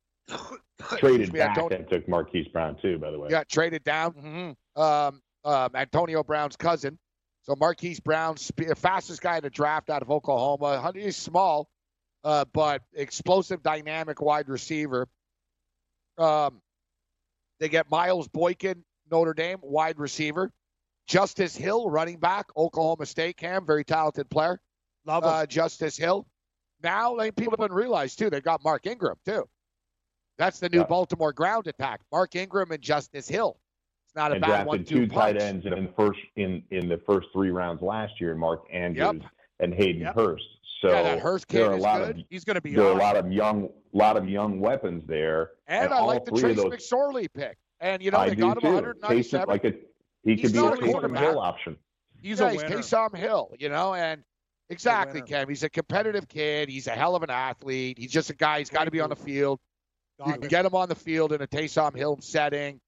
G: Traded
E: me,
G: back
E: Antonio-
G: and took Marquise Brown, too, by the way.
E: Got traded down.
C: Mm-hmm.
E: Um, um, Antonio Brown's cousin. So Marquise Brown, spe- fastest guy in the draft out of Oklahoma. He's small, uh, but explosive, dynamic wide receiver. Um, they get Miles Boykin, Notre Dame, wide receiver. Justice Hill, running back, Oklahoma State, Cam, very talented player.
C: Love him.
E: Uh, Justice Hill. Now, like, people haven't realized, too, they got Mark Ingram, too. That's the new
G: Yeah.
E: Baltimore ground attack. Mark Ingram and Justice Hill. It's not a
G: And
E: bad one,
G: drafted two
E: two
G: tight
E: punch.
G: ends in the first in, in the first three rounds last year, Mark Andrews
E: Yep.
G: and Hayden
C: Yep.
G: Hurst. So
E: Yeah, that Hurst kid
G: there are a
E: is
G: lot
E: good.
G: of
C: He's going to be
G: there are a
C: awesome.
G: lot of young lot of young weapons there.
E: And, I
G: all
E: like the
G: three
E: Trace
G: of those,
E: McSorley pick. And, you know,
G: I
E: they
G: do
E: got him
G: too.
E: one
G: Taysom,
E: ninety-seven.
G: like a he
E: He's
G: could be a
E: not a
G: Taysom
E: quarterback.
G: Hill option.
C: He's
E: yeah,
C: a
E: he's
C: winner.
E: Taysom Hill, you know, and exactly,
C: winner.
E: Cam. He's a competitive kid. He's a hell of an athlete. He's just a guy. He's got to be on the field. You
C: God,
E: can get him on the field in a Taysom Hill setting.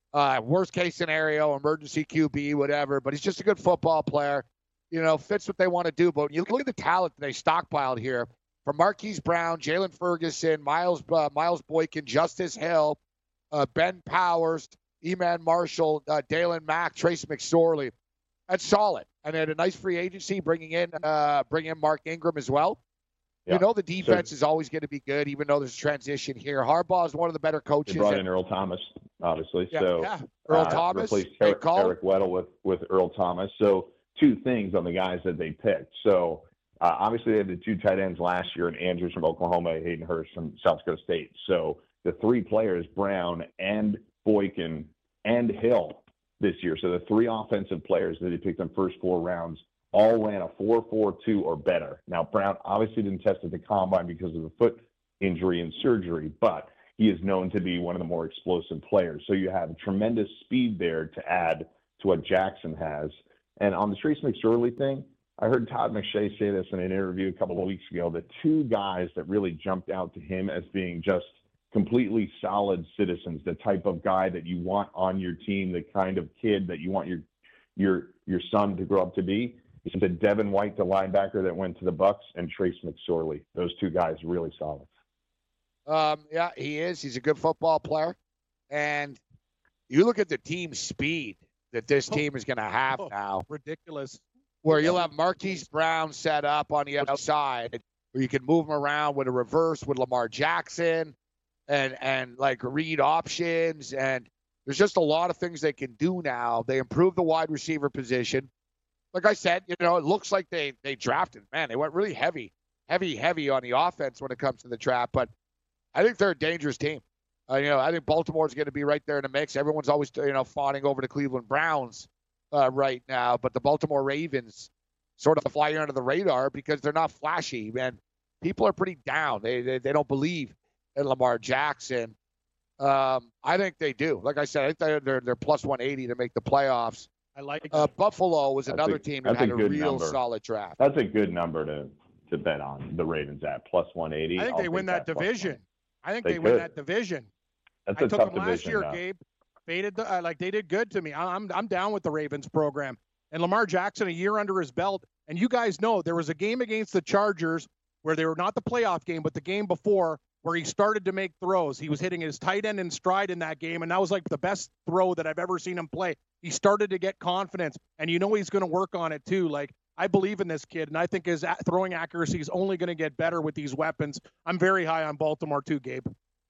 E: Uh, worst case scenario, emergency Q B, whatever. But he's just a good football player. You know, fits what they want to do. But when you look at the talent that they stockpiled here, from Marquise Brown, Jalen Ferguson, Miles uh, Miles Boykin, Justice Hill, uh, Ben Powers, Eman Marshall, uh, Dalen Mack, Trace McSorley. That's solid. And then a nice free agency, bringing in uh, bringing in Mark Ingram as well. Yeah. You know the defense so, is always going to be good, even though there's transition here. Harbaugh is one of the better coaches.
G: They brought
E: and,
G: in Earl Thomas, obviously.
E: Yeah,
G: so
E: yeah. Earl uh,
G: Thomas
E: replaced
G: Eric, Eric Weddle with, with Earl Thomas. So two things on the guys that they picked. So uh, obviously they had the two tight ends last year, and Andrews from Oklahoma, Hayden Hurst from South Dakota State. So the three players, Brown and Boykin and Hill this year. So the three offensive players that he picked in the first four rounds all ran a four four two or better. Now, Brown obviously didn't test at the combine because of the foot injury and surgery, but he is known to be one of the more explosive players. So you have tremendous speed there to add to what Jackson has. And on the Trace McSorley thing, I heard Todd McShay say this in an interview a couple of weeks ago. The two guys that really jumped out to him as being just completely solid citizens, the type of guy that you want on your team, the kind of kid that you want your your your son to grow up to be. He said Devin White, the linebacker that went to the Bucs, and Trace McSorley. Those two guys really solid.
E: Um, yeah, he is. He's a good football player. And you look at the team speed that this team is going to have
C: oh,
E: now.
C: Ridiculous.
E: Where you'll have Marquise Brown set up on the outside, where you can move him around with a reverse with Lamar Jackson and, and like read options. And there's just a lot of things they can do now. They improved the wide receiver position. Like I said, you know, it looks like they, they drafted. Man, they went really heavy, heavy, heavy on the offense when it comes to the draft. But I think they're a dangerous team. Uh, you know, I think Baltimore's going to be right there in the mix. Everyone's always, you know, fawning over the Cleveland Browns uh, right now. But the Baltimore Ravens sort of fly under the radar because they're not flashy, man. People are pretty down. They they, they don't believe in Lamar Jackson. Um, I think they do. Like I said, I think they're, they're, they're plus one eighty to make the playoffs.
C: I like
E: uh, Buffalo was
G: that's
E: another
G: a,
E: team that had a, a real
G: number.
E: solid draft.
G: That's a good number to, to bet on the Ravens at plus one eighty.
C: I think
G: I'll
C: they win that, that division. I think
G: they,
C: they
G: could.
C: win that division.
G: That's
C: I
G: a
C: took
G: tough
C: them last
G: division,
C: year,
G: though.
C: Gabe. They did the, uh, like they did good to me. I'm I'm down with the Ravens program. And Lamar Jackson, a year under his belt. And you guys know there was a game against the Chargers where they were not the playoff game, but the game before where he started to make throws. He was hitting his tight end in stride in that game, and that was like the best throw that I've ever seen him play. He started to get confidence, and you know he's going to work on it too. Like, I believe in this kid, and I think his throwing accuracy is only going to get better with these weapons. I'm very high on Baltimore too, Gabe.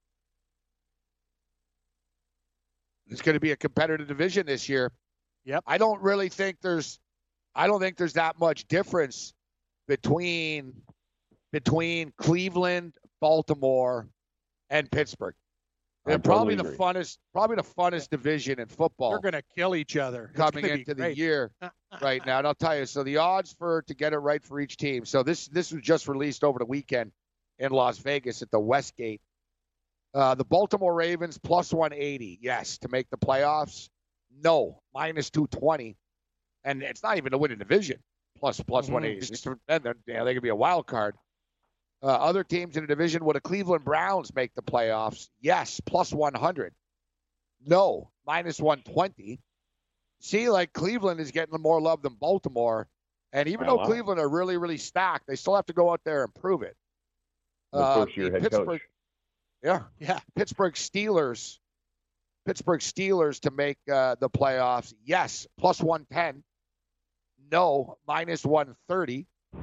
E: It's going to be a competitive division this year.
C: Yep.
E: I don't really think there's I don't think there's that much difference between between Cleveland, Baltimore, and Pittsburgh. They're probably
G: totally
E: the funnest probably the funnest division in football.
C: They're going to kill each other
E: coming into the year right now. And I'll tell you, so the odds for to get it right for each team. So this this was just released over the weekend in Las Vegas at the Westgate. Uh, the Baltimore Ravens plus one eighty, yes, to make the playoffs. No, minus two twenty. And it's not even to win a division, plus, plus mm-hmm. one eighty. Then they're, yeah, they could be a wild card. Uh, other teams in the division, would the Cleveland Browns make the playoffs? Yes, plus one hundred. No, minus one twenty. See, like Cleveland is getting more love than Baltimore. And even
G: oh,
E: though
G: wow.
E: Cleveland are really, really stacked, they still have to go out there and prove it.
G: The
E: Uh,
G: first-year head
E: Pittsburgh,
G: coach.
E: Yeah, yeah. Pittsburgh Steelers. Pittsburgh Steelers to make uh, the playoffs. Yes, plus one ten. No, minus one thirty.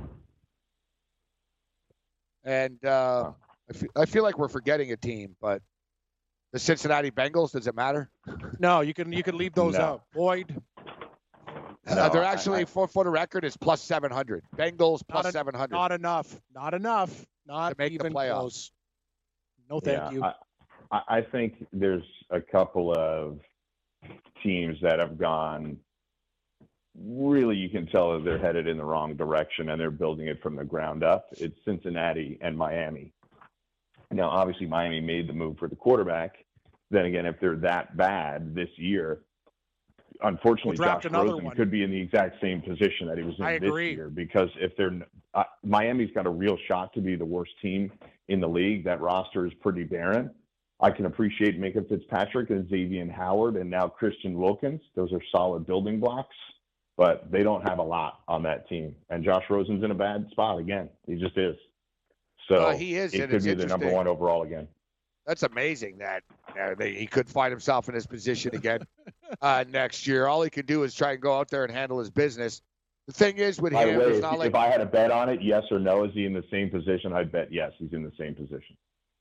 E: And uh, I, feel, I feel like we're forgetting a team, but the Cincinnati Bengals, does it matter?
C: No, you can you can leave those
G: No.
C: out. Boyd.
E: Uh,
G: No,
E: they're
G: I-
E: actually,
G: I-
E: for, for the record, is plus seven hundred. Bengals plus
C: Not a-
E: seven hundred.
C: Not enough. Not enough. Not
E: To make the
C: even
E: playoffs.
C: close. No, thank
G: yeah,
C: you.
G: I, I I think there's a couple of teams that have gone really, you can tell that they're headed in the wrong direction and they're building it from the ground up. It's Cincinnati and Miami. Now, obviously, Miami made the move for the quarterback. Then again, if they're that bad this year, unfortunately,
C: We'll draft
G: Josh
C: another
G: Rosen
C: one.
G: could be in the exact same position that he was in
C: I
G: this
C: agree.
G: year. Because if they're uh, Miami's got a real shot to be the worst team in the league. That roster is pretty barren. I can appreciate Minka Fitzpatrick and Xavier Howard and now Christian Wilkins. Those are solid building blocks, but they don't have a lot on that team. And Josh Rosen's in a bad spot again. He just is. So
E: uh, he is.
G: He
E: and
G: could
E: it's
G: be the number one overall again.
E: That's amazing that uh, they, he could find himself in this position again uh, next year. All he can do is try and go out there and handle his business. The thing is with
G: By
E: him,
G: the way,
E: it's
G: if,
E: not like
G: if I had a bet on it, yes or no, is he in the same position? I'd bet yes, he's in the same position.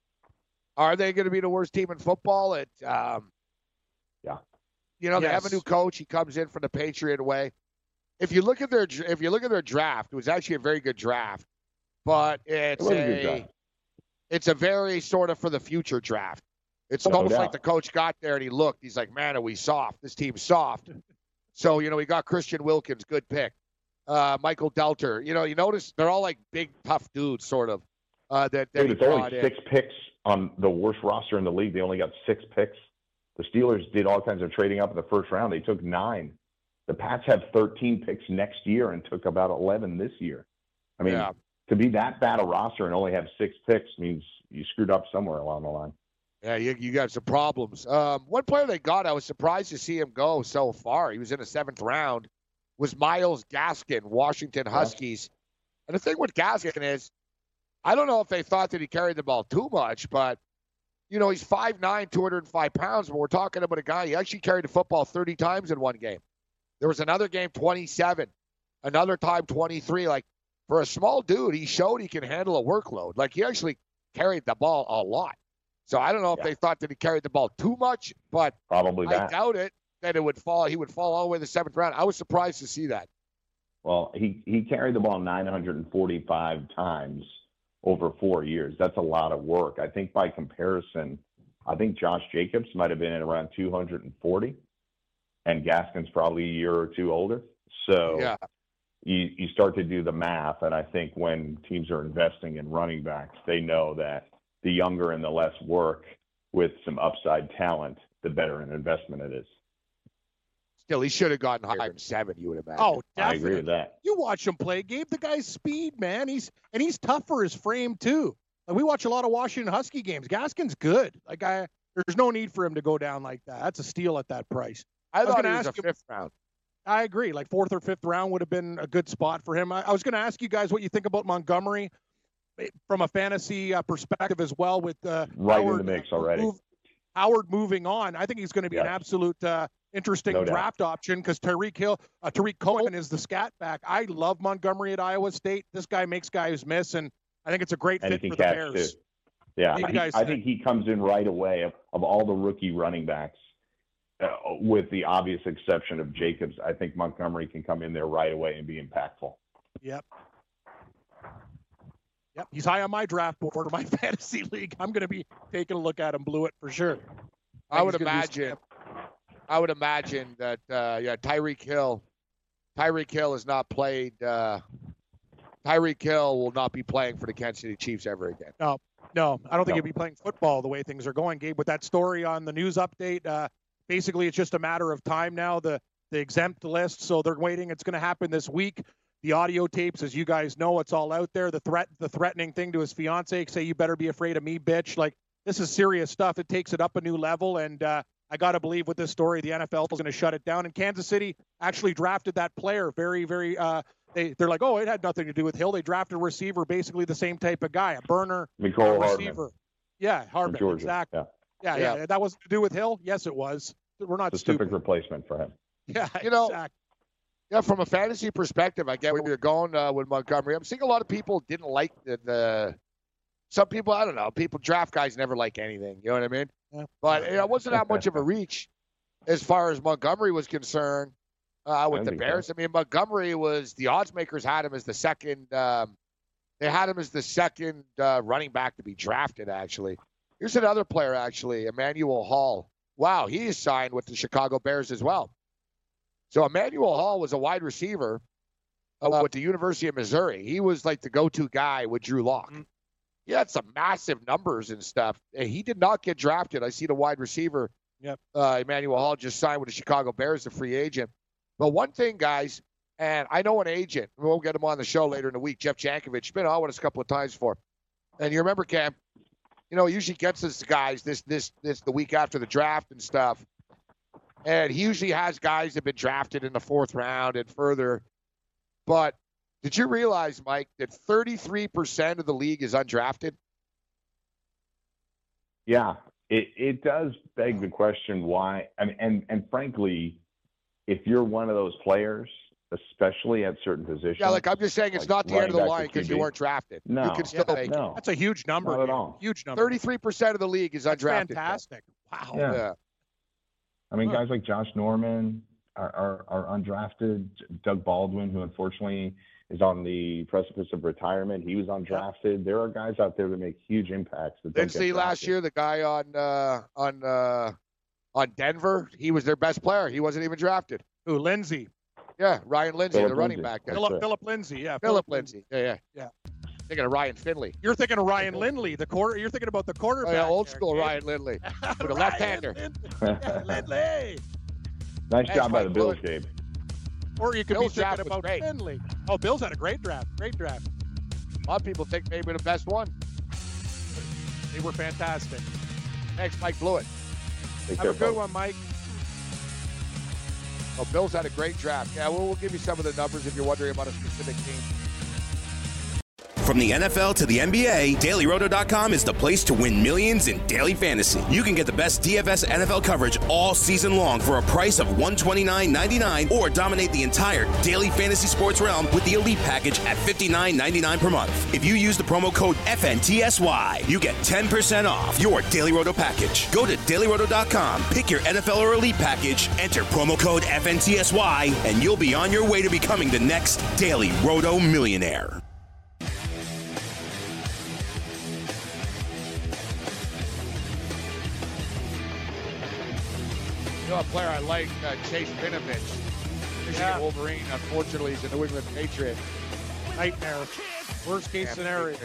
E: Are they going to be the worst team in football? It, um,
G: yeah.
E: You know, they
C: Yes.
E: have a new coach. He comes in from the Patriot way. If you look at their if you look at their draft, it was actually a very good draft, but it's
G: It was a
E: a,
G: good draft.
E: it's a very sort of for the future draft. It's
G: No
E: almost
G: doubt.
E: like the coach got there and he looked. He's like, man, are we soft? This team's soft. So, you know, we got Christian Wilkins, good pick. Uh, Michael Delter. You know, you notice they're all like big, tough dudes, sort of. Uh, that that
G: Dude,
E: he
G: it's only
E: brought in.
G: six picks on the worst roster in the league. They only got six picks. The Steelers did all kinds of trading up in the first round. They took nine. The Pats have thirteen picks next year and took about eleven this year. I mean,
E: Yeah.
G: to be that bad a roster and only have six picks means you screwed up somewhere along the line.
E: Yeah, you, you got some problems. Um, one player they got, I was surprised to see him go so far. He was in the seventh round, was Myles Gaskin, Washington Huskies. And the thing with Gaskin is, I don't know if they thought that he carried the ball too much, but, you know, he's five nine, two hundred five pounds, but we're talking about a guy, he actually carried the football thirty times in one game. There was another game, twenty-seven, another time, twenty-three. Like, for a small dude, he showed he can handle a workload. Like, he actually carried the ball a lot. So I don't know if
G: Yeah.
E: they thought that he carried the ball too much, but
G: Probably
E: I
G: that.
E: doubt it that it would fall. He would fall all the way to the seventh round. I was surprised to see that.
G: Well, he, he carried the ball nine hundred forty-five times over four years. That's a lot of work. I think by comparison, I think Josh Jacobs might have been at around two hundred forty, and Gaskin's probably a year or two older. So
E: Yeah.
G: you, you start to do the math, and I think when teams are investing in running backs, they know that the younger and the less work with some upside talent, the better an investment it is.
E: Still, he should have gotten higher than seven, you would imagine.
C: Oh,
G: I
C: definitely.
G: agree with that.
C: You watch him play, Gabe. The guy's speed, man. He's and he's tough for his frame too. Like, we watch a lot of Washington Husky games. Gaskin's good. Like, I, there's no need for him to go down like that. That's a steal at that price.
E: I,
C: was
E: thought
C: gonna
E: he was a
C: ask you-
E: fifth round.
C: I agree. Like, fourth or fifth round would have been a good spot for him. I, I was going to ask you guys what you think about Montgomery eh, from a fantasy uh, perspective as well. With uh,
G: Right in
C: Howard,
G: the mix already.
C: move- Howard moving on, I think he's going to be an
G: Yep.
C: absolute uh, interesting
G: No doubt.
C: draft option because Tyreek Hill, uh, Tariq Cohen is the scat back. I love Montgomery at Iowa State. This guy makes guys miss, and I think it's a great
G: And he
C: fit
G: can
C: for the
G: catch,
C: Bears.
G: too. Yeah,
C: You
G: I,
C: guys
G: I
C: think?
G: think he comes in right away of, of all the rookie running backs, uh, with the obvious exception of Jacobs. I think Montgomery can come in there right away and be impactful.
C: Yep. Yep. He's high on my draft board for my fantasy league. I'm going to be taking a look at him, Blewett, for sure.
E: I would
C: He's gonna be-
E: imagine. I would imagine that uh, yeah, Tyreek Hill, Tyreek Hill has not played. Uh, Tyreek Hill will not be playing for the Kansas City Chiefs ever again.
C: No, no, I don't think
G: No.
C: he'll be playing football the way things are going, Gabe. With that story on the news update, uh, basically it's just a matter of time now. The the exempt list, so they're waiting. It's going to happen this week. The audio tapes, as you guys know, it's all out there. The threat, the threatening thing to his fiance, say you better be afraid of me, bitch. Like, this is serious stuff. It takes it up a new level, and uh, I got to believe with this story, the N F L is going to shut it down. And Kansas City actually drafted that player very, very. Uh, they they're like, oh, it had nothing to do with Hill. They drafted a receiver, basically the same type of guy, a burner,
G: Nicole
C: a
G: Hardman
C: receiver. Yeah,
G: from
C: Hardman,
G: Georgia.
C: exactly.
G: Yeah.
C: Yeah, yeah,
E: Yeah.
C: That wasn't to do with Hill. Yes, it was. We're not
G: Specific
C: stupid.
G: replacement for him.
C: Yeah,
E: You know,
C: exactly.
E: Yeah, from a fantasy perspective, I get where you're going uh, with Montgomery. I'm seeing a lot of people didn't like the, the. Some people, I don't know. People draft guys never like anything. You know what I mean?
C: Yeah.
E: But you know, it wasn't that much of a reach as far as Montgomery was concerned uh, with
G: I
E: the
G: think so.
E: Bears. I mean, Montgomery was the odds makers had him as the second. Um, they had him as the second uh, running back to be drafted. Actually, here's another player. Actually, Emmanuel Hall. Wow, he is signed with the Chicago Bears as well. So Emmanuel Hall was a wide receiver uh, with the University of Missouri. He was like the go-to guy with Drew Lock.
C: Mm-hmm.
E: He had some massive numbers and stuff. And he did not get drafted. I see the wide receiver,
C: Yep.
E: uh, Emmanuel Hall, just signed with the Chicago Bears, the free agent. But one thing, guys, and I know an agent. We'll get him on the show later in the week. Jeff Jankovic. Been on with us a couple of times before. And you remember, Cam, you know, he usually gets us guys this this this the week after the draft and stuff. And he usually has guys that have been drafted in the fourth round and further. But did you realize, Mike, that thirty-three percent of the league is undrafted?
G: Yeah, it, it does beg the question why. I mean, and, and frankly, if you're one of those players, especially at certain positions.
E: Yeah, like I'm just saying it's
G: like
E: not the end of the
G: running back
E: line
G: to
E: because
G: Q B.
E: you weren't drafted.
G: No,
E: You can still
C: Yeah,
E: make it.
G: no,
C: That's a huge number.
G: not at
C: here.
G: all.
C: Huge number.
E: thirty-three percent of the league is
C: That's
E: undrafted.
C: fantastic. Wow.
G: Yeah.
E: Yeah.
G: I mean,
C: Huh.
G: guys like Josh Norman are, are, are undrafted. Doug Baldwin, who unfortunately is on the precipice of retirement, he was undrafted. There are guys out there that make huge impacts. That don't
E: Didn't
G: get
E: see last
G: drafted.
E: year the guy on uh, on uh, on Denver? He was their best player. He wasn't even drafted.
C: Who? Lindsey.
E: Yeah, Ryan Lindsey,
G: Phillip
E: the running
G: Lindsay.
E: back.
G: That's
C: Philip,
G: right.
C: Philip Lindsey. Yeah.
E: Philip Lindsey. Yeah, yeah.
C: Yeah.
E: Thinking of Ryan Finley.
C: You're thinking of Ryan Lindley, the quarter. You're thinking about the
E: Oh,
C: quarterback.
E: yeah, old
C: there,
E: school
C: kid.
E: Ryan Lindley. With a
C: Ryan
E: left-hander.
C: Lindley. Lindley.
G: Nice
E: That's
G: job by the
E: Mike
G: Bills,
E: Blewett.
G: Gabe.
C: Or you could
E: Bill's
C: be
E: draft
C: thinking
E: was
C: about
E: great.
C: Finley. Oh, Bill's had a great draft. Great draft.
E: A lot of people think maybe the best one.
C: They were fantastic.
E: Thanks, Mike Blewett.
G: Take
C: Have a
G: care,
C: good
G: folks.
C: one, Mike.
E: Well, Bill's had a great draft. Yeah, we'll, we'll give you some of the numbers if you're wondering about a specific team.
B: From the N F L to the N B A, Daily Roto dot com is the place to win millions in daily fantasy. You can get the best D F S N F L coverage all season long for a price of one hundred twenty-nine ninety-nine, or dominate the entire daily fantasy sports realm with the Elite package at fifty-nine ninety-nine per month. If you use the promo code F N T S Y, you get ten percent off your Daily Roto package. Go to Daily Roto dot com, pick your N F L or Elite package, enter promo code F N T S Y, and you'll be on your way to becoming the next Daily Roto millionaire.
E: You know, a player I like, uh, Chase Vinovich. Michigan
C: Yeah.
E: Wolverine. Unfortunately, he's a New England Patriot.
C: Nightmare. Worst case
E: Yeah,
C: scenario.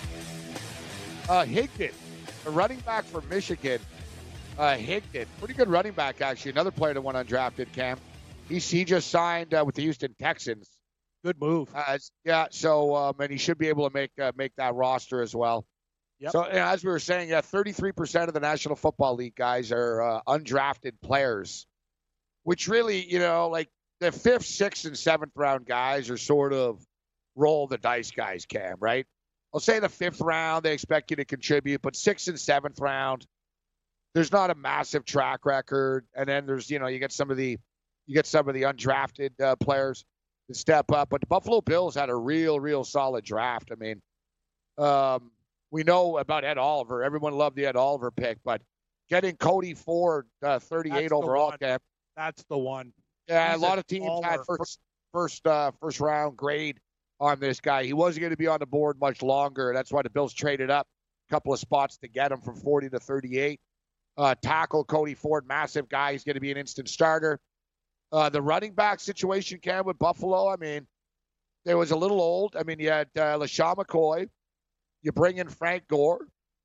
E: Uh, Higdon, a running back from Michigan. Uh, Higdon, pretty good running back, actually. Another player that went undrafted, Cam. He's, he just signed uh, with the Houston Texans.
C: Good move.
E: Uh, yeah, so, um, and he should be able to make uh, make that roster as well.
C: Yep.
E: So, you know, as we were saying, yeah, thirty-three percent of the National Football League guys are uh, undrafted players, which really, you know, like the fifth, sixth, and seventh round guys are sort of roll the dice guys, Cam, right? I'll say the fifth round, they expect you to contribute, but sixth and seventh round, there's not a massive track record. And then there's, you know, you get some of the, you get some of the undrafted uh, players to step up. But the Buffalo Bills had a real, real solid draft. I mean, um, we know about Ed Oliver. Everyone loved the Ed Oliver pick, but getting Cody Ford, uh, thirty-eight
C: That's the
E: overall,
C: one.
E: Cam.
C: That's the one.
E: Yeah,
C: He's
E: a lot
C: a
E: of teams
C: baller.
E: had first, first, uh, first round grade on this guy. He wasn't going to be on the board much longer. That's why the Bills traded up a couple of spots to get him from forty to thirty-eight. Uh, tackle Cody Ford, massive guy. He's going to be an instant starter. Uh, the running back situation, Cam, with Buffalo, I mean, it was a little old. I mean, you had uh, LaShawn McCoy. You bring in Frank Gore.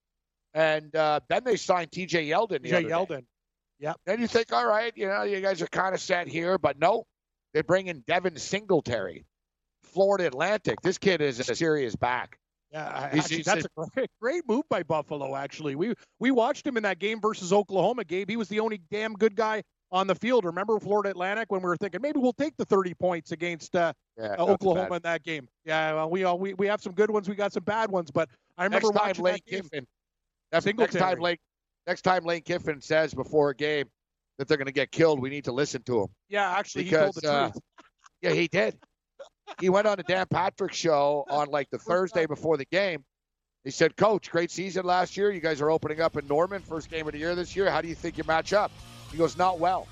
E: And uh, then they signed T J Yeldon. the
C: Jay
E: other day.
C: Yeldon. Yep.
E: Then you think, all right, you know, you guys are kind of set here. But no, they bring in Devin Singletary, Florida Atlantic. This kid is a serious back.
C: Yeah, I-
E: He's-
C: actually,
E: he's
C: that's
E: a-
C: a great, great move by Buffalo. Actually, we we watched him in that game versus Oklahoma. Gabe, he was the only damn good guy on the field. Remember Florida Atlantic when we were thinking maybe we'll take the thirty points against uh,
E: Yeah,
C: uh,
E: not too
C: Oklahoma
E: bad.
C: in that game. Yeah, well, we all we we have some good ones. We got some bad ones, but I remember
E: Next time
C: watching
E: Lane
C: that game.
E: Kiffin. Next, next
C: Singletary.
E: time Lane. Next time Lane Kiffin says before a game that they're going to get killed, we need to listen to him.
C: Yeah, actually,
E: Because,
C: he told the
E: uh,
C: truth.
E: Yeah, he did. He went on the Dan Patrick show on like the Thursday before the game. He said, Coach, great season last year. You guys are opening up in Norman, first game of the year this year. How do you think you match up? He goes, not well.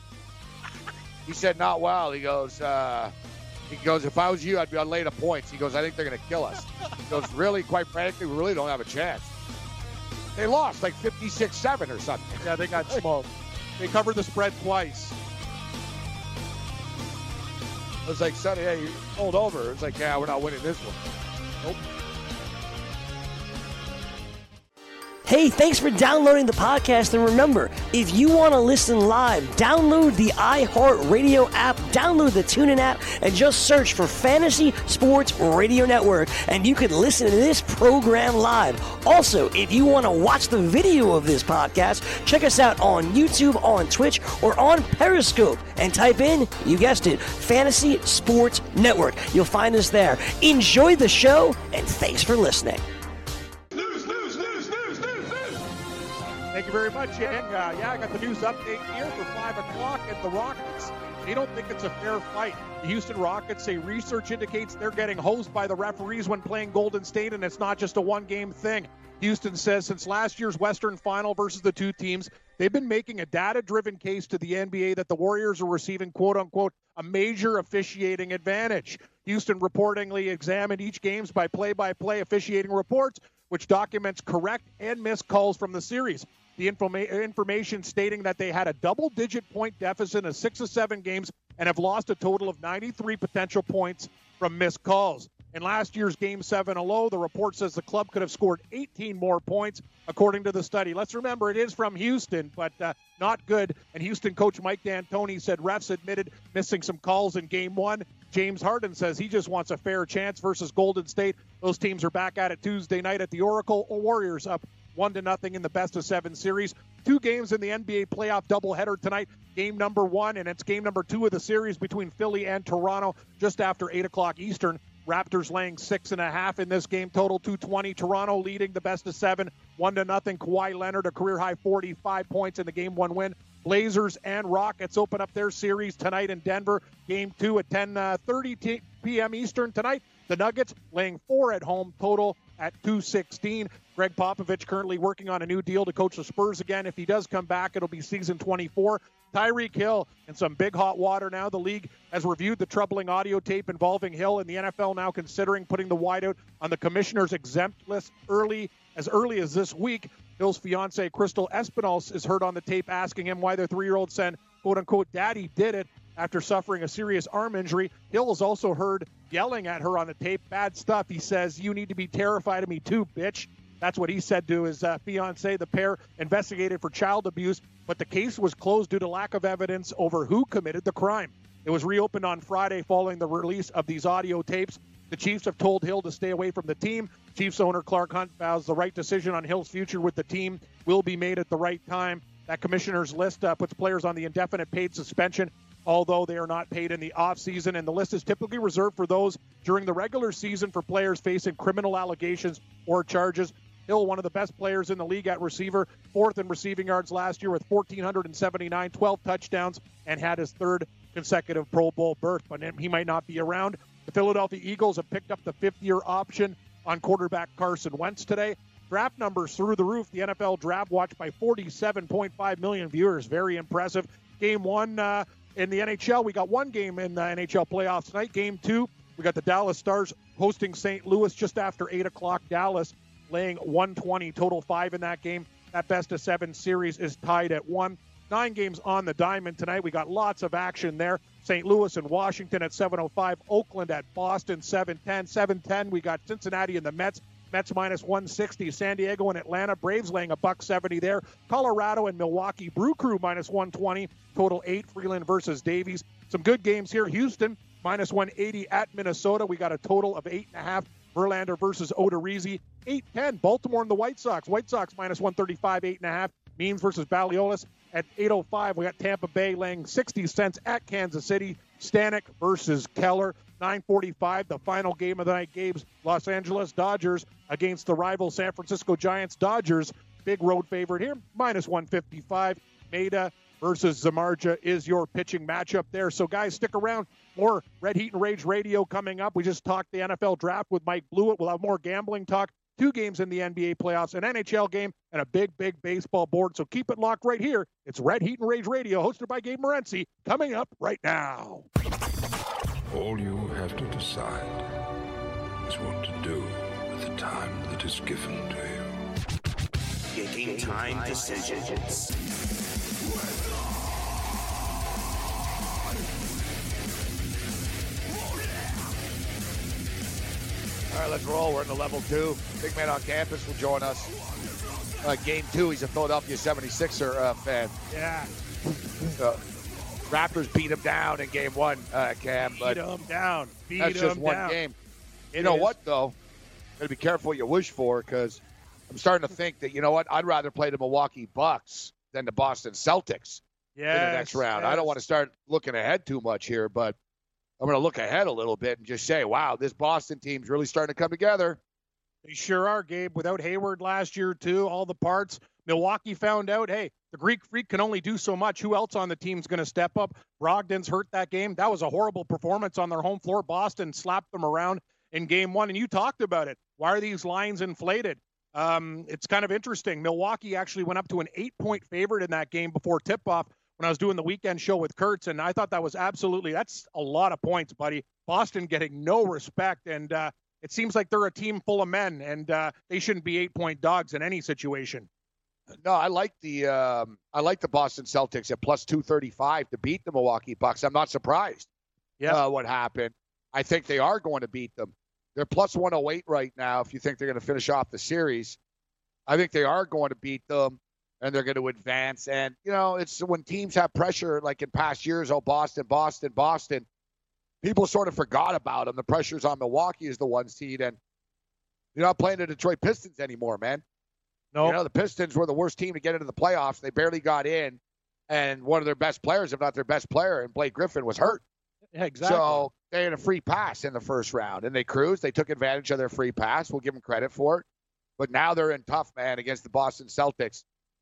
E: He said, not well. He goes, uh, he goes, if I was you, I'd be on later points. He goes, I think they're going to kill us. He goes, really, quite frankly, we really don't have a chance. They lost like fifty-six seven or something.
C: Yeah, they got smoked. They covered the spread twice.
E: I was like, Sonny, hey, you rolled over. It's like, yeah, we're not winning this one. Nope.
F: Hey, thanks for downloading the podcast. And remember, if you want to listen live, download the iHeartRadio app, download the TuneIn app, and just search for Fantasy Sports Radio Network, and you can listen to this program live. Also, if you want to watch the video of this podcast, check us out on YouTube, on Twitch, or on Periscope, and type in, you guessed it, Fantasy Sports Network. You'll find us there. Enjoy the show, and thanks for listening.
C: Thank you very much, Yang. Uh, yeah, I got the news update here for five o'clock at the Rockets. They don't think it's a fair fight. The Houston Rockets say research indicates they're getting hosed by the referees when playing Golden State, and it's not just a one-game thing. Houston says since last year's Western Final versus the two teams, they've been making a data-driven case to the N B A that the Warriors are receiving, quote-unquote, a major officiating advantage. Houston reportedly examined each game's by play-by-play officiating reports, which documents correct and missed calls from the series. The informa- information stating that they had a double-digit point deficit in six of seven games and have lost a total of ninety-three potential points from missed calls. In last year's Game seven alone, the report says the club could have scored eighteen more points, according to the study. Let's remember, it is from Houston, but uh, not good. And Houston coach Mike D'Antoni said refs admitted missing some calls in Game one. James Harden says he just wants a fair chance versus Golden State. Those teams are back at it Tuesday night at the Oracle. Warriors up one to nothing in the best of seven series. Two games in the N B A playoff doubleheader tonight. Game number one, and it's game number two of the series between Philly and Toronto just after eight o'clock Eastern. Raptors laying six and a half in this game, total two twenty. Toronto leading the best of seven, one to nothing. Kawhi Leonard, a career high forty-five points in the game one win. Blazers and Rockets open up their series tonight in Denver. Game two at ten thirty p.m. Eastern tonight. The Nuggets laying four at home, total at two sixteen. Greg Popovich currently working on a new deal to coach the Spurs again. If he does come back, it'll be season twenty-four. Tyreek Hill in some big hot water now. The league has reviewed the troubling audio tape involving Hill, and the N F L now considering putting the wideout on the commissioner's exempt list early as early as this week. Hill's fiancée, Crystal Espinal, is heard on the tape asking him why their three-year-old son, quote-unquote, daddy did it after suffering a serious arm injury. Hill is also heard yelling at her on the tape. Bad stuff. He says, "You need to be terrified of me too, bitch." That's what he said to his uh, fiancée. The pair investigated for child abuse, but the case was closed due to lack of evidence over who committed the crime. It was reopened on Friday following the release of these audio tapes. The Chiefs have told Hill to stay away from the team. Chiefs owner Clark Hunt vows the right decision on Hill's future with the team will be made at the right time. That commissioner's list uh, puts players on the indefinite paid suspension, although they are not paid in the offseason, and the list is typically reserved for those during the regular season for players facing criminal allegations or charges. Hill, one of the best players in the league at receiver, fourth in receiving yards last year with one thousand four hundred seventy-nine, twelve touchdowns, and had his third consecutive Pro Bowl berth, but he might not be around. The Philadelphia Eagles have picked up the fifth-year option on quarterback Carson Wentz today. Draft numbers through the roof. The N F L draft watched by forty-seven point five million viewers. Very impressive. Game one uh, in the N H L. We got one game in the N H L playoffs tonight. Game two, we got the Dallas Stars hosting Saint Louis just after eight o'clock. Dallas laying one twenty, total five in that game. That best of seven series is tied at one. Nine games on the diamond tonight. We got lots of action there. Saint Louis and Washington at seven oh five. Oakland at Boston, seven ten. seven ten, we got Cincinnati and the Mets. Mets minus one sixty. San Diego and Atlanta. Braves laying a buck seventy there. Colorado and Milwaukee. Brew Crew minus one twenty. Total eight. Freeland versus Davies. Some good games here. Houston minus one eighty at Minnesota. We got a total of eight and a half. Verlander versus Odorizzi. eight ten. Baltimore and the White Sox. White Sox minus one thirty-five, eight and a half. Means versus Baliolis. At eight oh five, we got Tampa Bay laying sixty cents at Kansas City. Stanek versus Keller. nine forty-five, the final game of the night. Gabe's Los Angeles Dodgers against the rival San Francisco Giants. Dodgers, big road favorite here, minus one fifty-five. Maeda versus Zamarja is your pitching matchup there. So, guys, stick around. More Red Heat and Rage Radio coming up. We just talked the N F L draft with Mike Blewett. We'll have more gambling talk. Two games in the N B A playoffs, an N H L game, and a big, big baseball board. So keep it locked right here. It's Red Heat and Rage Radio, hosted by Gabe Morency, coming up right now.
D: All you have to decide is what to do with the time that is given to you.
B: Game time decisions.
E: All right, let's roll. We're in the level two. Big man on campus will join us. uh, game two, he's a Philadelphia seventy-sixer uh, fan.
C: Yeah.
E: Uh, Raptors beat him down in game one, uh, Cam. But
C: beat him down. Beat
E: that's just
C: him
E: one
C: down.
E: game.
C: It
E: you know
C: is.
E: what, though? Got to be careful what you wish for, because I'm starting to think that, you know what, I'd rather play the Milwaukee Bucks than the Boston Celtics
C: yes,
E: in the next round.
C: yes.
E: I don't want to start looking ahead too much here, but I'm going to look ahead a little bit and just say, wow, this Boston team's really starting to come together.
C: They sure are, Gabe. Without Hayward last year, too, all the parts. Milwaukee found out, hey, the Greek Freak can only do so much. Who else on the team's going to step up? Brogdon's hurt that game. That was a horrible performance on their home floor. Boston slapped them around in game one, and you talked about it. Why are these lines inflated? Um, it's kind of interesting. Milwaukee actually went up to an eight-point favorite in that game before tip-off when I was doing the weekend show with Kurtz, and I thought that was absolutely, that's a lot of points, buddy. Boston getting no respect, and uh, it seems like they're a team full of men, and uh, they shouldn't be eight-point dogs in any situation.
E: No, I like the um, I like the Boston Celtics at plus two thirty-five to beat the Milwaukee Bucks. I'm not surprised.
C: Yeah,
E: uh, what happened. I think they are going to beat them. They're plus one oh eight right now. If you think they're going to finish off the series, I think they are going to beat them, and they're going to advance. And you know, it's when teams have pressure, like in past years. Oh, Boston, Boston, Boston. People sort of forgot about them. The pressure's on Milwaukee as the one seed, and you're not playing the Detroit Pistons anymore, man.
C: No,
E: you know, the Pistons were the worst team to get into the playoffs. They barely got in, and one of their best players, if not their best player, and Blake Griffin, was hurt.
C: Yeah, exactly.
E: So they had a free pass in the first round, and they cruised. They took advantage of their free pass. We'll give them credit for it. But now they're in tough, man, against the Boston Celtics.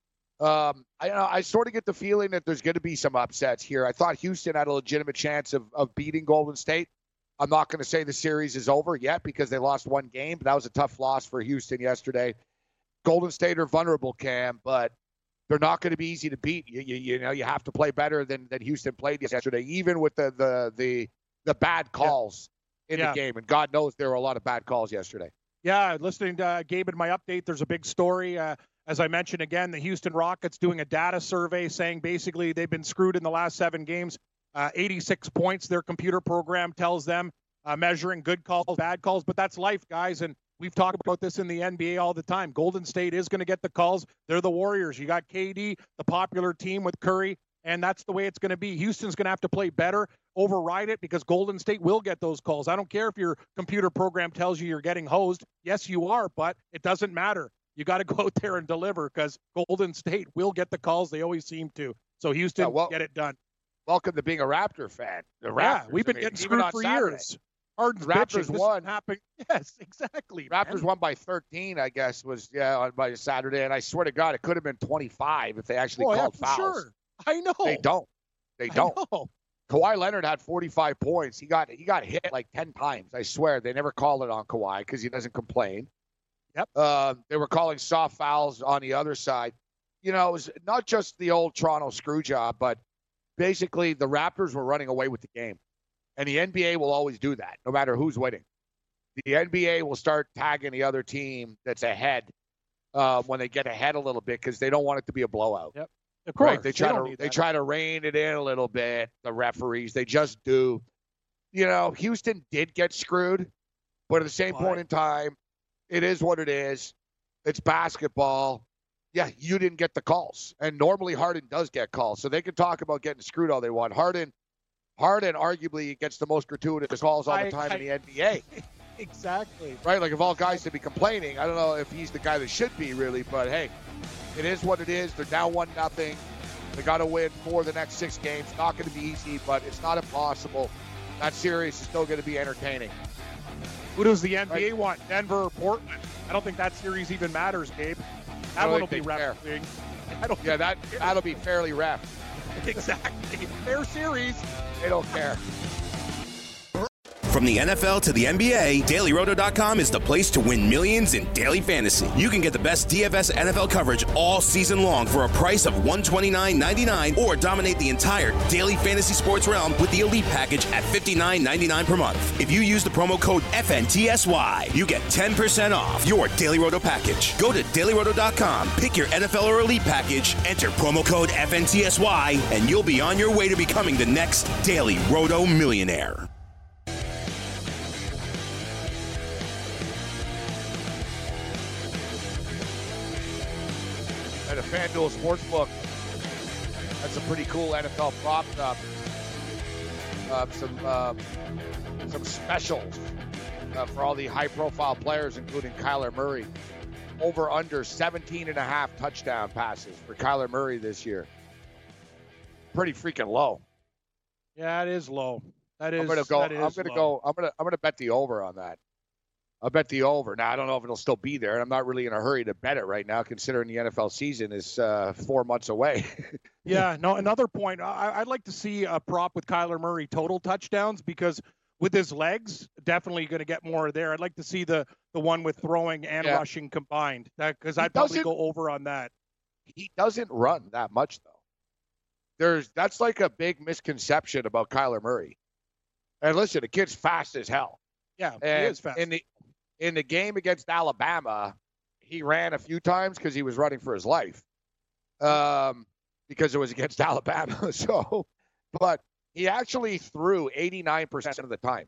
E: Um, I, you know, I sort of get the feeling that there's going to be some upsets here. I thought Houston had a legitimate chance of, of beating Golden State. I'm not going to say the series is over yet because they lost one game, but that was a tough loss for Houston yesterday. Golden State are vulnerable, Cam, but they're not going to be easy to beat. You, you, you know, you have to play better than, than Houston played yesterday, even with the the the, the bad calls yeah. in
C: yeah.
E: the game. And God knows there were a lot of bad calls yesterday.
C: Yeah, listening to uh, Gabe in my update, there's a big story. Uh, as I mentioned again, the Houston Rockets doing a data survey saying basically they've been screwed in the last seven games. Uh, eighty-six points, their computer program tells them, uh, measuring good calls, bad calls. But that's life, guys. And we've talked about this in the N B A all the time. Golden State is going to get the calls. They're the Warriors. You got K D, the popular team with Curry, and that's the way it's going to be. Houston's going to have to play better, override it, because Golden State will get those calls. I don't care if your computer program tells you you're getting hosed. Yes, you are, but it doesn't matter. You got to go out there and deliver because Golden State will get the calls. They always seem to. So Houston,
E: yeah, well,
C: get it done.
E: Welcome to being a Raptor fan. The Raptors,
C: yeah, we've been
E: I mean,
C: getting screwed for
E: Saturday.
C: years. Harden's
E: Raptors
C: pitching.
E: won.
C: Happened. Yes, exactly.
E: Raptors
C: man.
E: won by thirteen, I guess, was yeah on by Saturday, and I swear to God, it could have been twenty-five if they actually
C: oh,
E: called
C: yeah,
E: fouls.
C: Sure. I know.
E: They don't. They don't.
C: I know.
E: Kawhi Leonard had forty-five points. He got he got hit like ten times. I swear they never call it on Kawhi because he doesn't complain.
C: Yep.
E: Uh, they were calling soft fouls on the other side. You know, it was not just the old Toronto screw job, but basically the Raptors were running away with the game. And the N B A will always do that, no matter who's winning. The N B A will start tagging the other team that's ahead uh, when they get ahead a little bit because they don't want it to be a blowout.
C: Yep. Of course.
E: Right? They try
C: they
E: to they try to rein it in a little bit. The referees, they just do. You know, Houston did get screwed, but at the same point in time, it is what it is. It's basketball. Yeah, you didn't get the calls, and normally Harden does get calls, so they can talk about getting screwed all they want. Harden, Harden, arguably gets the most gratuitous calls all the time I, I, in the N B A.
C: Exactly.
E: Right, like if all guys to be complaining, I don't know if he's the guy that should be really, but hey, it is what it is. They're down one nothing. They got to win four of the next six games. Not going to be easy, but it's not impossible. That series is still going to be entertaining.
C: Who does the N B A
E: right.
C: want? Denver or Portland? I don't think that series even matters, Gabe. That one will be ref. I don't
E: yeah, that that'll be fairly ref.
C: Exactly. Fair series.
E: They don't care.
B: From the N F L to the N B A, Daily Roto dot com is the place to win millions in daily fantasy. You can get the best D F S N F L coverage all season long for a price of one hundred twenty-nine ninety-nine, or dominate the entire daily fantasy sports realm with the Elite Package at fifty-nine ninety-nine per month. If you use the promo code F N T S Y, you get ten percent off your Daily Roto package. Go to Daily Roto dot com, pick your N F L or Elite Package, enter promo code F N T S Y, and you'll be on your way to becoming the next Daily Roto millionaire.
E: FanDuel Sportsbook had some pretty cool N F L props up. Uh, some uh, some specials uh, for all the high-profile players, including Kyler Murray. Over under seventeen and a half touchdown passes for Kyler Murray this year. Pretty freaking low.
C: Yeah, it is low. That is.
E: I'm gonna go.
C: That is
E: I'm gonna
C: low.
E: go. I'm gonna. I'm gonna bet the over on that. I'll bet the over. Now I don't know if it'll still be there, and I'm not really in a hurry to bet it right now, considering the N F L season is uh, four months away.
C: Yeah. No. Another point. I, I'd like to see a prop with Kyler Murray total touchdowns, because with his legs, definitely going to get more there. I'd like to see the the one with throwing and
E: Yeah.
C: rushing combined, because
E: He
C: I'd probably
E: doesn't-
C: go over on that.
E: He doesn't run that much, though. There's that's like a big misconception about Kyler Murray. And listen, the kid's fast as hell.
C: Yeah,
E: And
C: he is fast.
E: in the in the game against Alabama, he ran a few times because he was running for his life. Um, because it was against Alabama. So, but he actually threw eighty-nine percent of the time.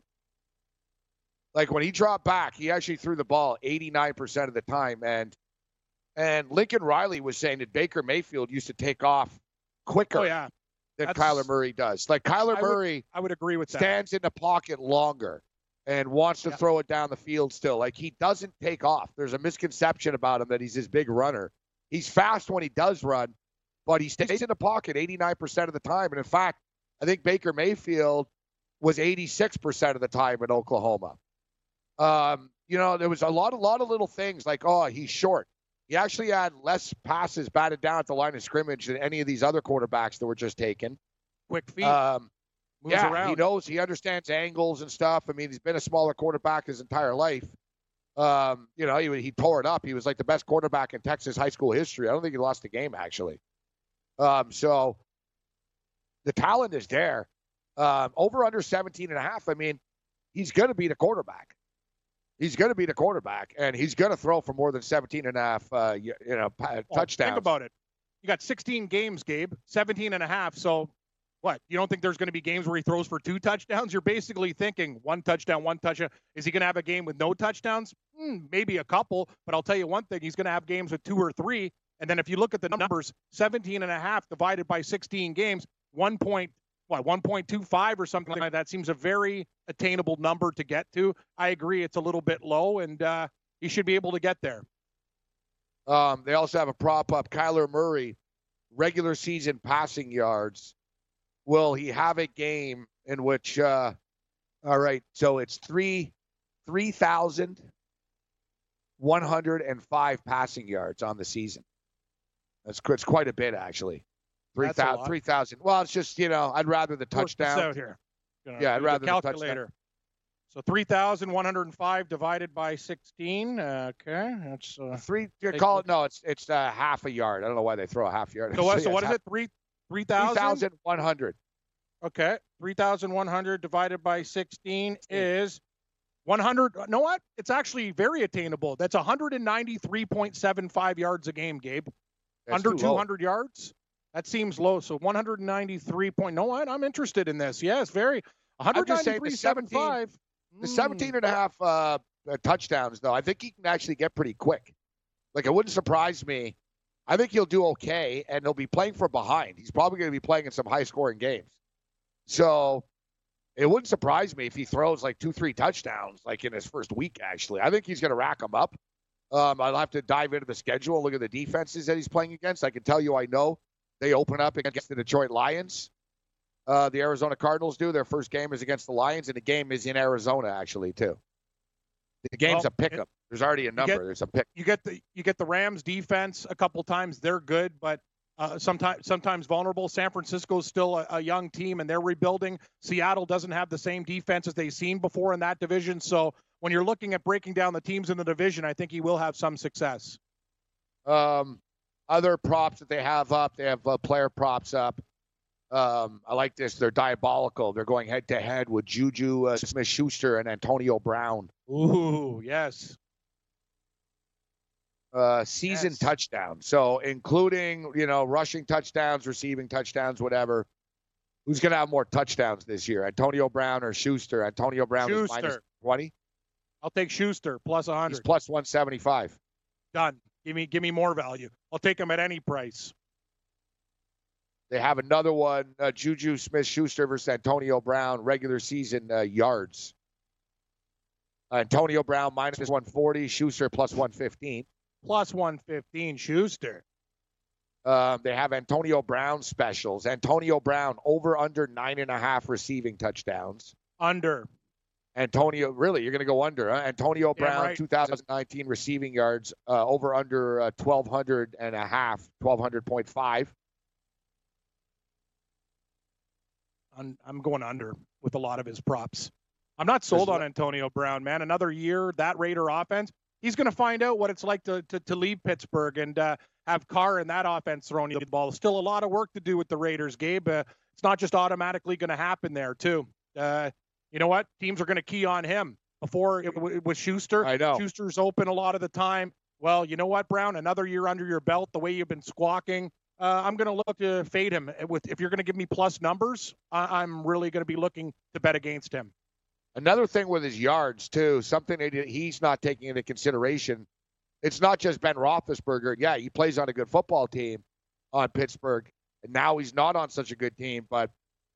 E: Like when he dropped back, he actually threw the ball eighty-nine percent of the time. And and Lincoln Riley was saying that Baker Mayfield used to take off quicker
C: Oh yeah,
E: than
C: That's-
E: Kyler Murray does. Like Kyler
C: I would-
E: Murray
C: I would agree with that.
E: stands in the pocket longer and wants to
C: Yeah.
E: throw it down the field still. Like he doesn't take off. There's a misconception about him that he's this big runner. He's fast when he does run, but he stays in the pocket eighty-nine percent of the time. And in fact, I think Baker Mayfield was eighty-six percent of the time in Oklahoma. Um, you know, there was a lot, a lot of little things like, oh, he's short. He actually had less passes batted down at the line of scrimmage than any of these other quarterbacks that were just taken.
C: Quick feet.
E: Um,
C: moves
E: yeah,
C: around.
E: he knows, he understands angles and stuff. I mean, he's been a smaller quarterback his entire life. Um, you know, he, he tore it up. He was like the best quarterback in Texas high school history. I don't think he lost a game, actually. Um, so the talent is there. Um, over under seventeen and a half. I mean, he's going to be the quarterback. He's going to be the quarterback, and he's going to throw for more than seventeen and a half, uh, you, you know, pa-
C: Well,
E: touchdowns.
C: Think about it. You got sixteen games, Gabe, seventeen and a half. So what? You don't think there's going to be games where he throws for two touchdowns? You're basically thinking one touchdown, one touchdown. Is he going to have a game with no touchdowns? Hmm, maybe a couple, but I'll tell you one thing. He's going to have games with two or three. And then if you look at the numbers, seventeen and a half divided by sixteen games, one point, what, one point two five or something like that seems a very attainable number to get to. I agree it's a little bit low, and uh, he should be able to get there.
E: Um, they also have a prop up. Kyler Murray, regular season passing yards. Will he have a game in which, uh, all right, so it's three, three thousand one hundred and five passing yards on the season. That's it's quite a bit, actually. Three
C: That's a
E: thousand,
C: lot.
E: three thousand. Well, it's just, you know, I'd rather the
C: Work this
E: touchdown.
C: out here. Gonna
E: Yeah, I'd
C: do the
E: rather the touchdown.
C: calculator. So three thousand one hundred five divided by sixteen. Okay, that's uh,
E: Three, you
C: Take
E: call
C: a
E: it, no, it's it's uh, half a yard. I don't know why they throw a half yard.
C: so what? So
E: yeah,
C: what
E: it's
C: is
E: half-
C: it? Three three
E: three
C: thousand.
E: thousand one hundred.
C: Okay, three thousand one hundred divided by sixteen is one hundred. Know what? It's actually very attainable. That's one hundred ninety-three point seven five yards a game, Gabe.
E: That's
C: Under
E: too low.
C: two hundred yards. That seems low. So one hundred ninety-three point. No, what? I'm interested in this. Yes, very. one hundred
E: just saying the
C: ninety-three point seven five.
E: The seventeen and a half uh, uh, touchdowns, though, I think he can actually get pretty quick. Like, it wouldn't surprise me. I think he'll do okay, and he'll be playing from behind. He's probably going to be playing in some high-scoring games. So it wouldn't surprise me if he throws, like, two, three touchdowns, like, in his first week, actually. I think he's going to rack them up. Um, I'll have to dive into the schedule and look at the defenses that he's playing against. I can tell you I know they open up against the Detroit Lions. Uh, the Arizona Cardinals do. Their first game is against the Lions, and the game is in Arizona, actually, too. The game's
C: Well,
E: a pickup. There's already a number.
C: get-
E: There's a pick.
C: You get the you get the Rams defense a couple times. They're good, but uh, sometimes sometimes vulnerable. San Francisco's still a, a young team, and they're rebuilding. Seattle doesn't have the same defense as they've seen before in that division. So when you're looking at breaking down the teams in the division, I think he will have some success.
E: Um, other props that they have up, they have uh, player props up. Um, I like this. They're diabolical. They're going head-to-head with Juju uh, Smith-Schuster and Antonio Brown.
C: Ooh, yes.
E: Uh, season
C: Yes.
E: touchdown. So including, you know, rushing touchdowns, receiving touchdowns, whatever. Who's going to have more touchdowns this year, Antonio Brown or Schuster? Antonio Brown is minus
C: Schuster.
E: twenty.
C: I'll take Schuster plus
E: He's
C: one hundred.
E: plus one seventy-five.
C: Done. Give me, give me more value. I'll take him at any price.
E: They have another one, uh, Juju Smith-Schuster versus Antonio Brown, regular season uh, yards. Uh, Antonio Brown minus one forty, Schuster plus one fifteen.
C: Plus one fifteen, Schuster.
E: Uh, they have Antonio Brown specials. Antonio Brown over under nine and a half receiving touchdowns.
C: Under.
E: Antonio, really, you're going to go under, huh? Antonio Brown,
C: right.
E: two thousand nineteen receiving yards, uh, over under uh, twelve hundred and a half, twelve hundred point five.
C: I'm, I'm going under with a lot of his props. I'm not sold on Antonio Brown, man. Another year, that Raider offense, he's going to find out what it's like to to, to leave Pittsburgh and uh, have Carr in that offense throwing you the ball. Still a lot of work to do with the Raiders, Gabe. Uh, it's not just automatically going to happen there, too. Uh, you know what? Teams are going to key on him. Before it, it was Schuster.
E: I know.
C: Schuster's open a lot of the time. Well, you know what, Brown? Another year under your belt, the way you've been squawking. Uh, I'm going to look to fade him. With If you're going to give me plus numbers, I, I'm really going to be looking to bet against him.
E: Another thing with his yards, too, something that he's not taking into consideration, it's not just Ben Roethlisberger. Yeah, he plays on a good football team on Pittsburgh, and now he's not on such a good team, but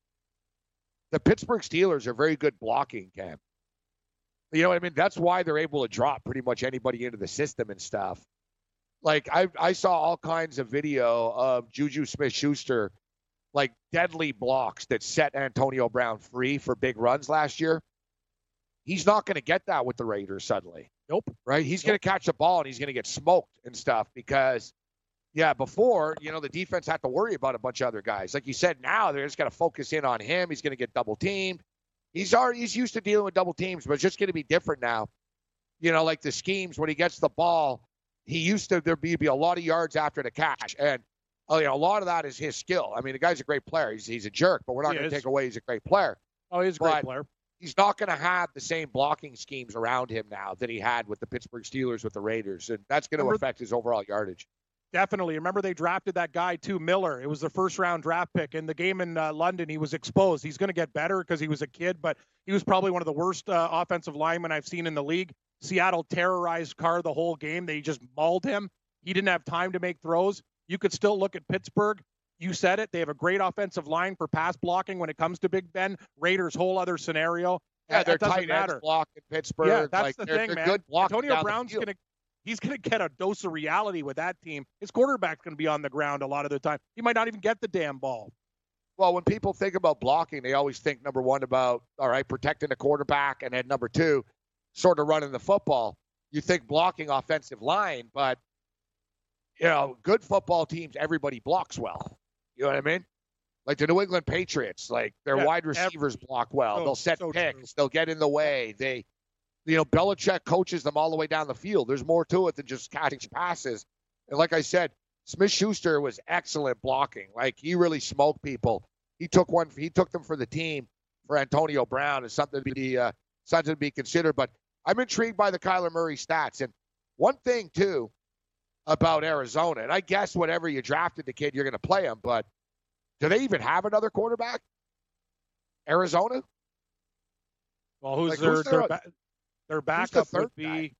E: the Pittsburgh Steelers are very good blocking, Cam. You know what I mean? That's why they're able to drop pretty much anybody into the system and stuff. Like, I I saw all kinds of video of Juju Smith-Schuster, like deadly blocks that set Antonio Brown free for big runs last year. He's not going to get that with the Raiders suddenly.
C: Nope.
E: Right? He's
C: Nope.
E: going to catch the ball, and he's going to get smoked and stuff because, yeah, before, you know, the defense had to worry about a bunch of other guys. Like you said, now they're just going to focus in on him. He's going to get double-teamed. He's already he's used to dealing with double teams, but it's just going to be different now. You know, like the schemes when he gets the ball, he used to there be, be a lot of yards after the catch, and oh, you know, a lot of that is his skill. I mean, the guy's a great player. He's he's a jerk, but we're not going to take away he's a great player.
C: Oh, he's a
E: But
C: great player.
E: He's not going to have the same blocking schemes around him now that he had with the Pittsburgh Steelers with the Raiders, and that's going to
C: Remember,
E: affect his overall yardage.
C: Definitely. Remember they drafted that guy, too, Miller. It was the first-round draft pick. In the game in uh, London, he was exposed. He's going to get better because he was a kid, but he was probably one of the worst uh, offensive linemen I've seen in the league. Seattle terrorized Carr the whole game. They just mauled him. He didn't have time to make throws. You could still look at Pittsburgh. You said it. They have a great offensive line for pass blocking when it comes to Big Ben. Raiders, whole other scenario.
E: Yeah, they're
C: it doesn't
E: tight
C: matter.
E: ends block in Pittsburgh.
C: Yeah, that's
E: like,
C: the
E: they're,
C: thing,
E: they're
C: man.
E: Good blocking
C: Antonio
E: down
C: Brown's
E: the field.
C: going to he's going to get a dose of reality with that team. His quarterback's going to be on the ground a lot of the time. He might not even get the damn ball.
E: Well, when people think about blocking, they always think, number one, about, all right, protecting the quarterback, and then number two, sort of running the football. You think blocking offensive line, but, you know, good football teams, everybody blocks well. You know what I mean? Like the New England Patriots, like their
C: Yeah,
E: wide receivers
C: every,
E: block well.
C: so,
E: They'll set
C: so
E: picks.
C: true.
E: They'll get in the way. They, you know, Belichick coaches them all the way down the field. There's more to it than just catching passes. And like I said, Smith-Schuster was excellent blocking. Like, he really smoked people. He took one. He took them for the team for Antonio Brown. It's something to be uh, something to be considered. But I'm intrigued by the Kyler Murray stats. And one thing too about Arizona, and I guess whatever you drafted the kid, you're going to play him. But do they even have another quarterback? Arizona?
C: Well, who's
E: Like,
C: their
E: who's
C: their,
E: their-
C: ba- their
E: the
C: backup
E: third
C: would be?
E: guy?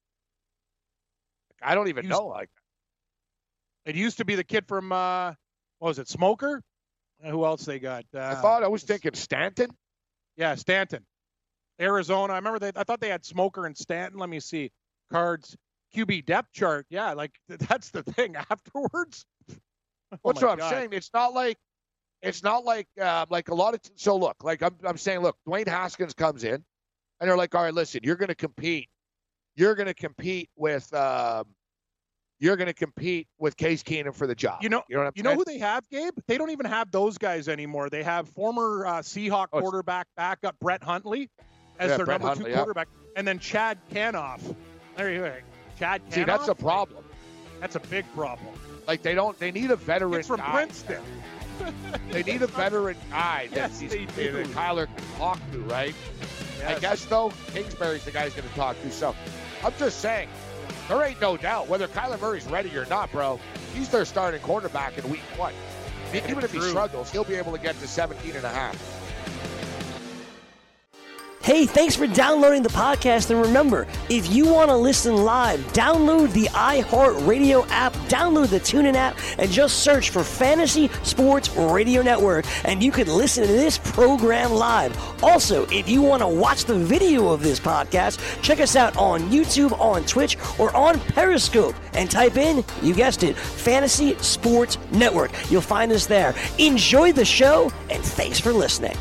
E: I don't even
C: Who's-
E: know. Like,
C: It used to be the kid from uh, what was it, Smoker? Uh, who else they got? Uh,
E: I thought I was thinking Stanton.
C: Yeah, Stanton, Arizona. I remember they. I thought they had Smoker and Stanton. Let me see cards. Q B depth chart. Yeah, like that's the thing. Afterwards, oh
E: What's
C: my
E: what I'm
C: God.
E: saying? It's not like it's not like uh, like a lot of t- so look, like I'm I'm saying, look, Dwayne Haskins comes in and they're like, all right, listen, you're going to compete, you're going to compete with um, you're going to compete with Case Keenum for the job.
C: You know,
E: you know what I'm
C: you know
E: saying?
C: who they have, Gabe? They don't even have those guys anymore. They have former uh, Seahawk
E: Oh, it's-
C: quarterback backup Brett Huntley as
E: Yeah,
C: their
E: Brett
C: number
E: Huntley,
C: two
E: yeah.
C: quarterback, and then Chad Canoff. There you go. Chad Canoff.
E: See, that's a problem.
C: That's a big problem.
E: Like they don't, they need a veteran
C: It's from
E: guy.
C: Princeton.
E: They need a veteran guy that
C: Yes,
E: he's-
C: they do.
E: that Kyler can talk to, right? I
C: Yes.
E: guess, though, Kingsbury's the guy he's going to talk to. So I'm just saying, there ain't no doubt whether Kyler Murray's ready or not, bro. He's their starting quarterback in week one. Even if he
C: True.
E: struggles, he'll be able to get to seventeen and a half.
F: Hey, thanks for downloading the podcast. And remember, if you want to listen live, download the iHeartRadio app, download the TuneIn app, and just search for Fantasy Sports Radio Network, and you can listen to this program live. Also, if you want to watch the video of this podcast, check us out on YouTube, on Twitch, or on Periscope, and type in, you guessed it, Fantasy Sports Network. You'll find us there. Enjoy the show, and thanks for listening.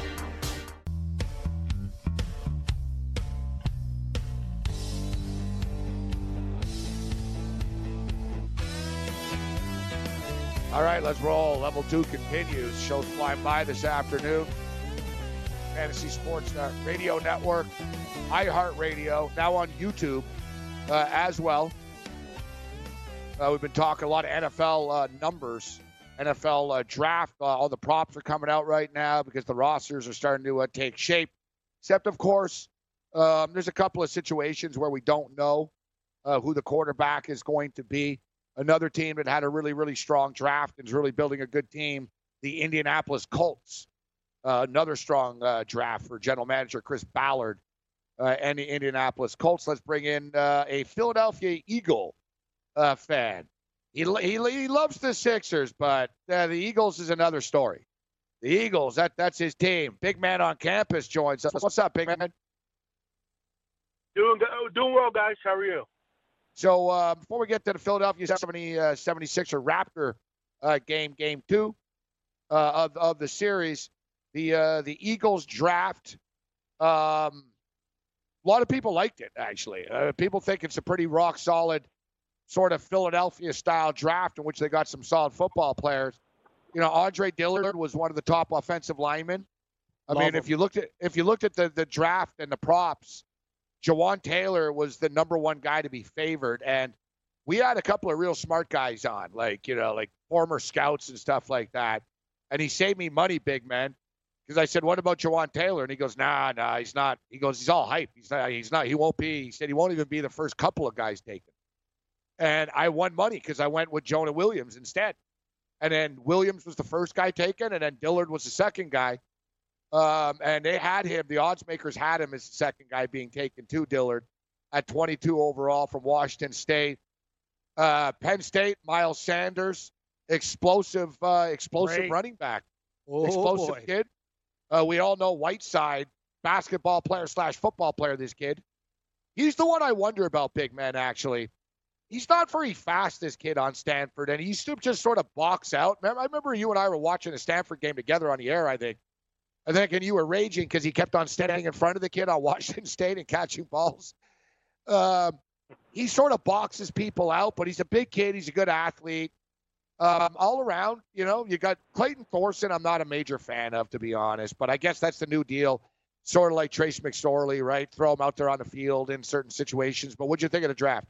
E: All right, let's roll. Level two continues. Shows flying by this afternoon. Fantasy Sports Radio Network, iHeartRadio, now on YouTube uh, as well. Uh, we've been talking a lot of N F L uh, numbers, N F L uh, draft. Uh, all the props are coming out right now because the rosters are starting to uh, take shape. Except, of course, um, there's a couple of situations where we don't know uh, who the quarterback is going to be. Another team that had a really, really strong draft and is really building a good team, the Indianapolis Colts. Uh, another strong uh, draft for general manager Chris Ballard uh, and the Indianapolis Colts. Let's bring in uh, a Philadelphia Eagle uh, fan. He, he he loves the Sixers, but uh, the Eagles is another story. The Eagles, that that's his team. Big man on campus joins us. What's up, big man?
H: Doing doing well, guys. How are you?
E: So uh, before we get to the Philadelphia seventy, uh, seventy-sixer Raptor uh, game, game two uh, of, of the series, the uh, the Eagles draft, um, a lot of people liked it, actually. Uh, people think it's a pretty rock-solid sort of Philadelphia-style draft in which they got some solid football players. You know, Andre Dillard was one of the top offensive linemen. I
C: Love
E: mean,
C: him.
E: if you looked at if you looked at the, the draft and the props, Jawan Taylor was the number one guy to be favored, and we had a couple of real smart guys on, like, you know, like former scouts and stuff like that. And he saved me money, big man, because I said, "What about Jawan Taylor?" And he goes, "Nah, nah, he's not." He goes, "He's all hype. He's not. He's not. He won't be." He said, "He won't even be the first couple of guys taken." And I won money because I went with Jonah Williams instead. And then Williams was the first guy taken, and then Dillard was the second guy. Um, and they had him, the odds makers had him as the second guy being taken to Dillard at twenty-two overall from Washington State. Uh, Penn State, Miles Sanders, explosive, uh, explosive
C: Great.
E: running back.
C: Oh,
E: explosive
C: boy.
E: kid. Uh, we all know Whiteside, basketball player slash football player, this kid. He's the one I wonder about, big man, actually. He's not very fast, this kid on Stanford, and he used to just sort of box out. I remember you and I were watching a Stanford game together on the air, I think. I think, and you were raging because he kept on standing in front of the kid on Washington State and catching balls. Um, he sort of boxes people out, but he's a big kid. He's a good athlete. Um, all around, you know, you got Clayton Thorson. I'm not a major fan of, to be honest, but I guess that's the new deal. Sort of like Trace McSorley, right? Throw him out there on the field in certain situations. But what'd you think of the draft?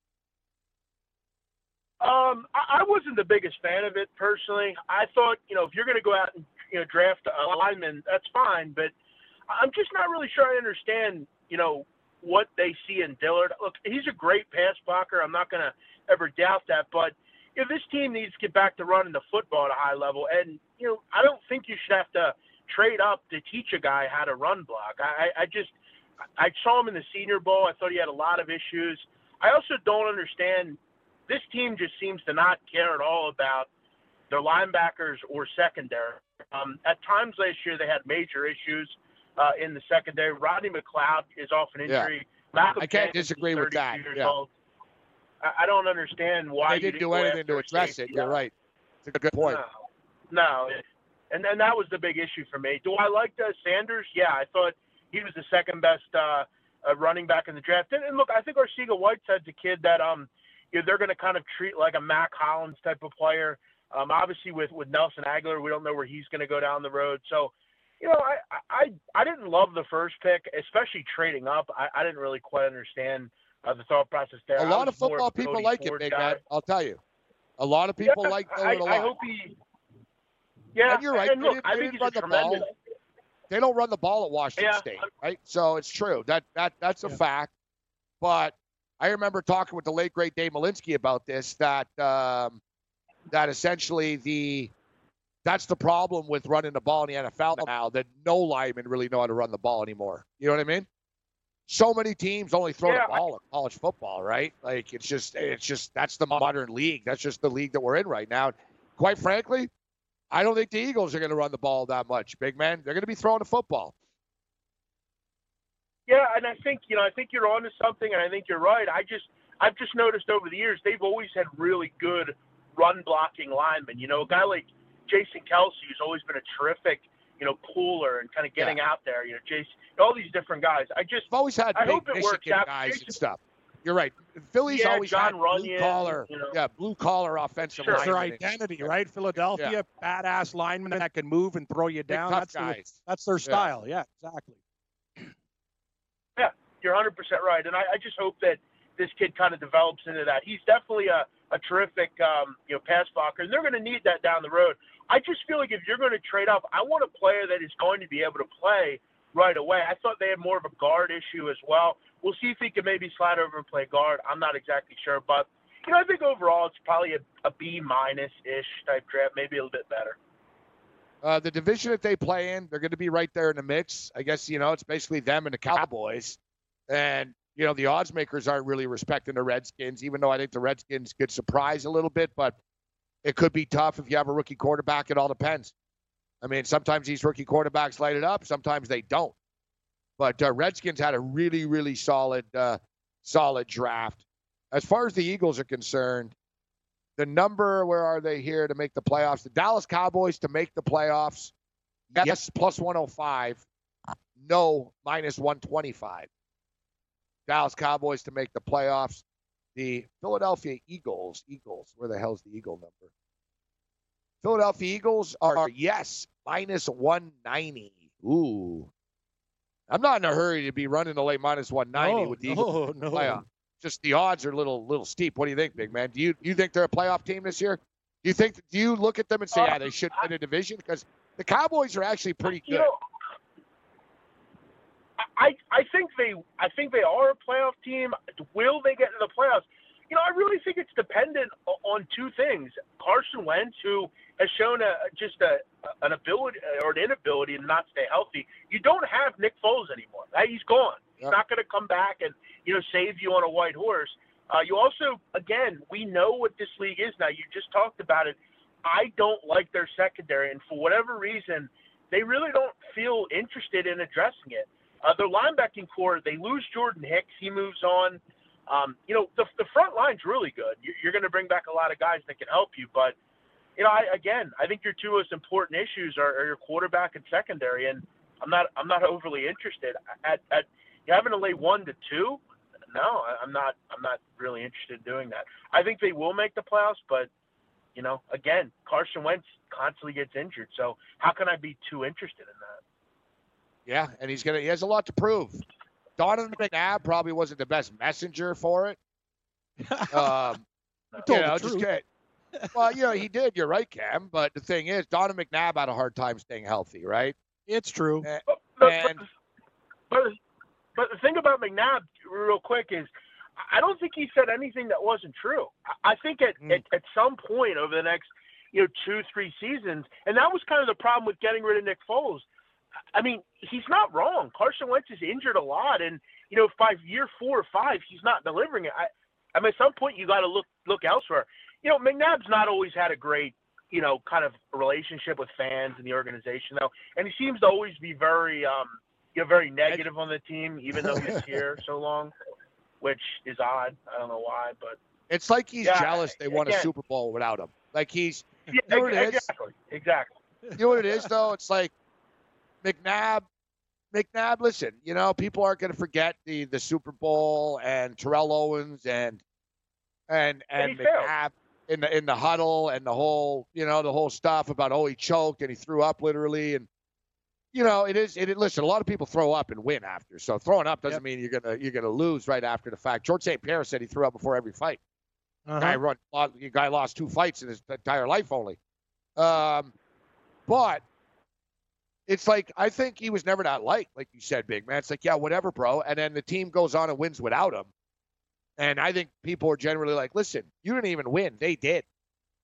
H: Um, I, I wasn't the biggest fan of it personally. I thought, you know, if you're going to go out and you know draft a lineman, that's fine. But I'm just not really sure I understand, you know, what they see in Dillard. Look, he's a great pass blocker. I'm not going to ever doubt that. But if this team needs to get back to running the football at a high level, and you know, I don't think you should have to trade up to teach a guy how to run block. I, I just, I saw him in the Senior Bowl. I thought he had a lot of issues. I also don't understand. This team just seems to not care at all about their linebackers or secondary. Um, at times last year, they had major issues uh, in the secondary. Rodney McLeod is off an injury.
E: Yeah. I can't disagree with that. Yeah.
H: Old. I, I don't understand why
E: they didn't,
H: didn't
E: do anything to address it. You're right. It's a good point.
H: No, no. And and that was the big issue for me. Do I like uh, Sanders? Yeah, I thought he was the second best uh, uh, running back in the draft. And, and look, I think Arcega Whiteside's a kid that um. You know, they're going to kind of treat like a Mac Hollins type of player. Um, obviously, with, with Nelson Aguilar, we don't know where he's going to go down the road. So, you know, I, I I didn't love the first pick, especially trading up. I, I didn't really quite understand uh, the thought process there.
E: A lot of football people
H: Cody
E: like
H: Ford
E: it, big
H: guy.
E: man. I'll tell you. A lot of people
H: yeah,
E: like
H: I,
E: Dillard a lot.
H: I hope he – Yeah,
E: and you're right.
H: And
E: They
H: look,
E: didn't,
H: I
E: they
H: think
E: didn't
H: he's
E: run
H: a
E: the
H: tremendous
E: ball. They don't run the ball at Washington
H: Yeah.
E: State, right? So it's true. That that That's a
C: Yeah.
E: fact. But I remember talking with the late, great Dave Malinsky about this, that um, that essentially the That's the problem with running the ball in the N F L now, that no linemen really know how to run the ball anymore. You know what I mean? So many teams only throw
H: Yeah,
E: the ball in college football, right? Like, it's just, it's just, that's the modern league. That's just the league that we're in right now. Quite frankly, I don't think the Eagles are going to run the ball that much, big man. They're going to be throwing the football.
H: Yeah, and I think, you know, I think you're onto something, and I think you're right. I just, I've just noticed over the years, they've always had really good run-blocking linemen. You know, a guy like Jason Kelsey, who's always been a terrific, you know, pooler and kind of getting
E: Yeah.
H: out there. You know, Jason, all these different guys. I just,
E: We've always had
H: I
E: big
H: hope it works
E: Michigan
H: out.
E: guys
H: Jason-
E: and stuff. You're right. Philly's
H: Yeah,
E: always
H: John
E: had
H: Runyon,
E: blue collar,
H: you know.
E: yeah, blue collar offensive
H: Sure.
C: That's their
E: linemen.
C: identity, right? Philadelphia, badass linemen that can move and throw you
E: Big
C: down.
E: tough
C: That's, the,
E: guys.
C: that's their style. Yeah, exactly.
H: Yeah, you're one hundred percent right. And I, I just hope that this kid kind of develops into that. He's definitely a, a terrific, um, you know, pass blocker, and they're going to need that down the road. I just feel like if you're going to trade up, I want a player that is going to be able to play right away. I thought they had more of a guard issue as well. We'll see if he can maybe slide over and play guard. I'm not exactly sure, but you know, I think overall it's probably a, a B minus ish type draft, maybe a little bit better.
E: Uh, the division that they play in, they're going to be right there in the mix. I guess, you know, it's basically them and the Cowboys. And, you know, the odds makers aren't really respecting the Redskins, even though I think the Redskins could surprise a little bit, but it could be tough if you have a rookie quarterback. It all depends. I mean, sometimes these rookie quarterbacks light it up. Sometimes they don't. But uh, Redskins had a really, really solid, uh, solid draft. As far as the Eagles are concerned, the number, where are they here to make the playoffs? The Dallas Cowboys to make the playoffs, yes, plus one oh five. No, minus one twenty-five. Dallas Cowboys to make the playoffs. The Philadelphia Eagles, Eagles, where the hell's the Eagle number? Philadelphia Eagles are, yes, minus one ninety. Ooh. I'm not in a hurry to be running the late minus one ninety
C: No,
E: with the Eagles
C: no, no.
E: playoff. Just the odds are a little little steep. What do you think, big man? Do you you think they're a playoff team this year? Do you think do you look at them and say,
H: Uh,
E: yeah, they should win a division? Because the Cowboys are actually pretty
H: You
E: good.
H: know, I I think they I think they are a playoff team. Will they get into the playoffs? You know, I really think it's dependent o- on two things. Carson Wentz, who has shown a just a an ability or an inability to not stay healthy. You don't have Nick Foles anymore. Right? He's gone. He's
E: Yep.
H: not going to come back and you know save you on a white horse. Uh, you also, again, we know what this league is now. You just talked about it. I don't like their secondary, and for whatever reason, they really don't feel interested in addressing it. Uh, their linebacking core, they lose Jordan Hicks. He moves on. Um, you know, the, the front line's really good. You're, you're going to bring back a lot of guys that can help you. But, you know, I, again, I think your two most important issues are, are your quarterback and secondary, and I'm not I'm not overly interested. At, at you having to lay one to two, no, I- I'm not I'm not really interested in doing that. I think they will make the playoffs, but, you know, again, Carson Wentz constantly gets injured. So how can I be too interested in that?
E: Yeah, and he's gonna he has a lot to prove. Donovan McNabb probably wasn't the best messenger for it. Um, you
C: told
E: know,
C: the
E: just
C: truth.
E: get, well, you know, he did. You're right, Cam. But the thing is, Donovan McNabb had a hard time staying healthy, right?
C: It's true.
E: And,
H: But, but,
E: and
H: but, but the thing about McNabb, real quick, is I don't think he said anything that wasn't true. I I think at,
E: Mm.
H: at, at some point over the next, you know, two, three seasons, and that was kind of the problem with getting rid of Nick Foles. I mean, he's not wrong. Carson Wentz is injured a lot, and you know, by year four or five, he's not delivering it. I, I mean, at some point, you got to look look elsewhere. You know, McNabb's not always had a great, you know, kind of relationship with fans and the organization, though, and he seems to always be very, um, you know, very negative on the team, even though he's here so long, which is odd. I don't know why, but
E: it's like he's
H: Yeah,
E: jealous they won a
H: again.
E: Super Bowl without him. Like he's,
H: yeah,
E: you know what it is?
H: exactly, exactly.
E: You know what it is, though? It's like McNabb. McNabb, listen, you know, people aren't going to forget the the Super Bowl and Terrell Owens and and and
H: he failed.
E: McNabb in the in the huddle and the whole, you know, the whole stuff about oh he choked and he threw up literally, and you know it is it. Listen, a lot of people throw up and win after, so throwing up doesn't
C: Yep.
E: mean you're gonna you're gonna lose right after the fact. George Saint Pierre said he threw up before every fight.
C: Uh-huh.
E: Guy run, the guy lost two fights in his entire life only. Um, but it's like I think he was never that light, like you said, big man. It's like yeah, whatever, bro. And then the team goes on and wins without him. And I think people are generally like, listen, you didn't even win; they did.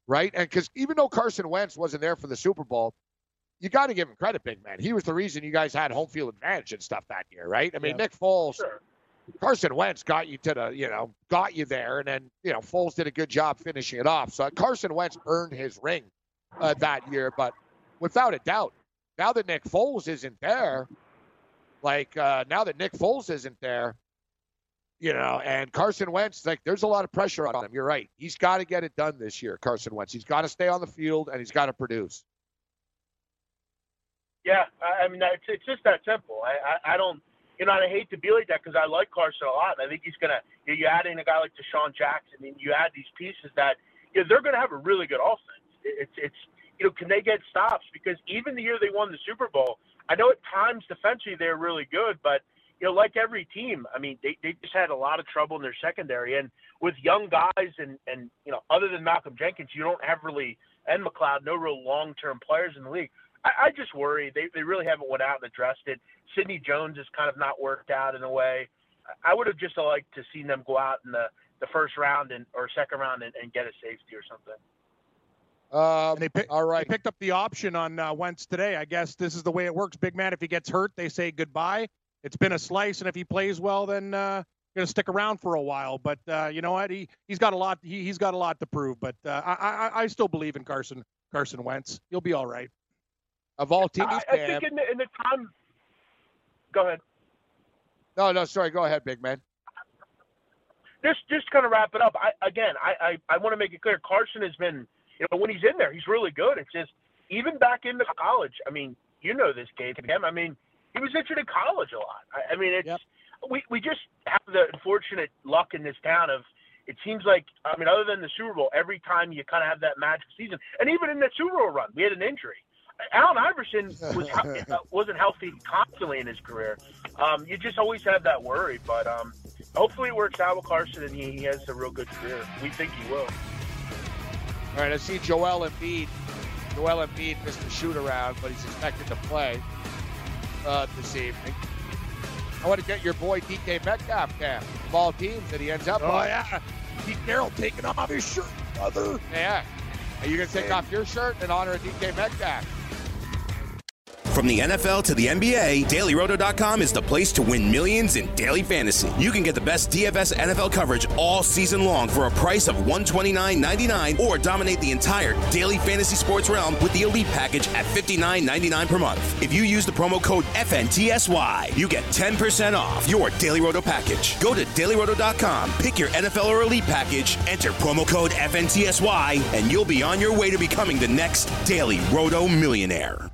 E: right? And because even though Carson Wentz wasn't there for the Super Bowl, you got to give him credit, big man. He was the reason you guys had home field advantage and stuff that year, right? I mean, yeah. Nick Foles, sure. Carson Wentz got you to the, you know, got you there, and then, you know, Foles did a good job finishing it off. So Carson Wentz earned his ring uh, that year, but without a doubt, now that Nick Foles isn't there, like uh, now that Nick Foles isn't there, you know, and Carson Wentz, like, there's a lot of pressure on him. You're right. He's got to get it done this year, Carson Wentz. He's got to stay on the field, and he's got to produce.
H: Yeah, I mean, it's, it's just that simple. I, I, I don't, you know, and I hate to be like that because I like Carson a lot, and I think he's going to, you, know, you add in a guy like Deshaun Jackson, and you add these pieces that, you know, they're going to have a really good offense. It's, it's, you know, can they get stops? Because even the year they won the Super Bowl, I know at times defensively they're really good, but, you know, like every team, I mean, they, they just had a lot of trouble in their secondary. And with young guys and, and, you know, other than Malcolm Jenkins, you don't have really, and McLeod, no real long-term players in the league. I, I just worry. They, they really haven't went out and addressed it. Sidney Jones has kind of not worked out in a way. I would have just liked to see them go out in the, the first round and or second round and, and get a safety or something.
C: Um, and they pick, all right. They picked up the option on uh, Wentz today. I guess this is the way it works. Big man, if he gets hurt, they say goodbye. It's been a slice, and if he plays well, then uh, going to stick around for a while. But uh, you know what? He he's got a lot. He he's got a lot to prove. But uh, I, I I still believe in Carson Carson Wentz. He'll be all right.
E: Of all teams,
H: I, I think in the, in the time. Go ahead.
E: No, no, sorry. Go ahead, big man.
H: Just just kind of wrap it up. I again, I I, I want to make it clear. Carson has been, you know, when he's in there, he's really good. It's just even back into college. I mean, you know this, Gabe. I mean, he was injured in college a lot. I, I mean, it's yep. we we just have the unfortunate luck in this town of. It seems like, I mean, other than the Super Bowl, every time you kind of have that magic season, and even in the Super Bowl run, we had an injury. Allen Iverson was wasn't healthy constantly in his career. Um, you just always have that worry, but um, hopefully it works out with Carson and he, he has a real good career. We think he will.
E: All right, I see Joel Embiid. Joel Embiid missed the shoot around, but he's expected to play uh, this evening. I want to get your boy D K Metcalf, Cam, of all teams that he ends up
C: oh,
E: on.
C: Oh, yeah. Pete Carroll taking off his shirt, brother.
E: Yeah. Are you going to take off your shirt in honor of D K Metcalf?
B: From the N F L to the N B A, Daily Roto dot com is the place to win millions in daily fantasy. You can get the best D F S N F L coverage all season long for a price of one hundred twenty-nine ninety-nine, or dominate the entire daily fantasy sports realm with the Elite package at fifty-nine ninety-nine per month. If you use the promo code F N T S Y, you get ten percent off your Daily Roto package. Go to Daily Roto dot com, pick your N F L or Elite package, enter promo code F N T S Y, and you'll be on your way to becoming the next Daily Roto millionaire.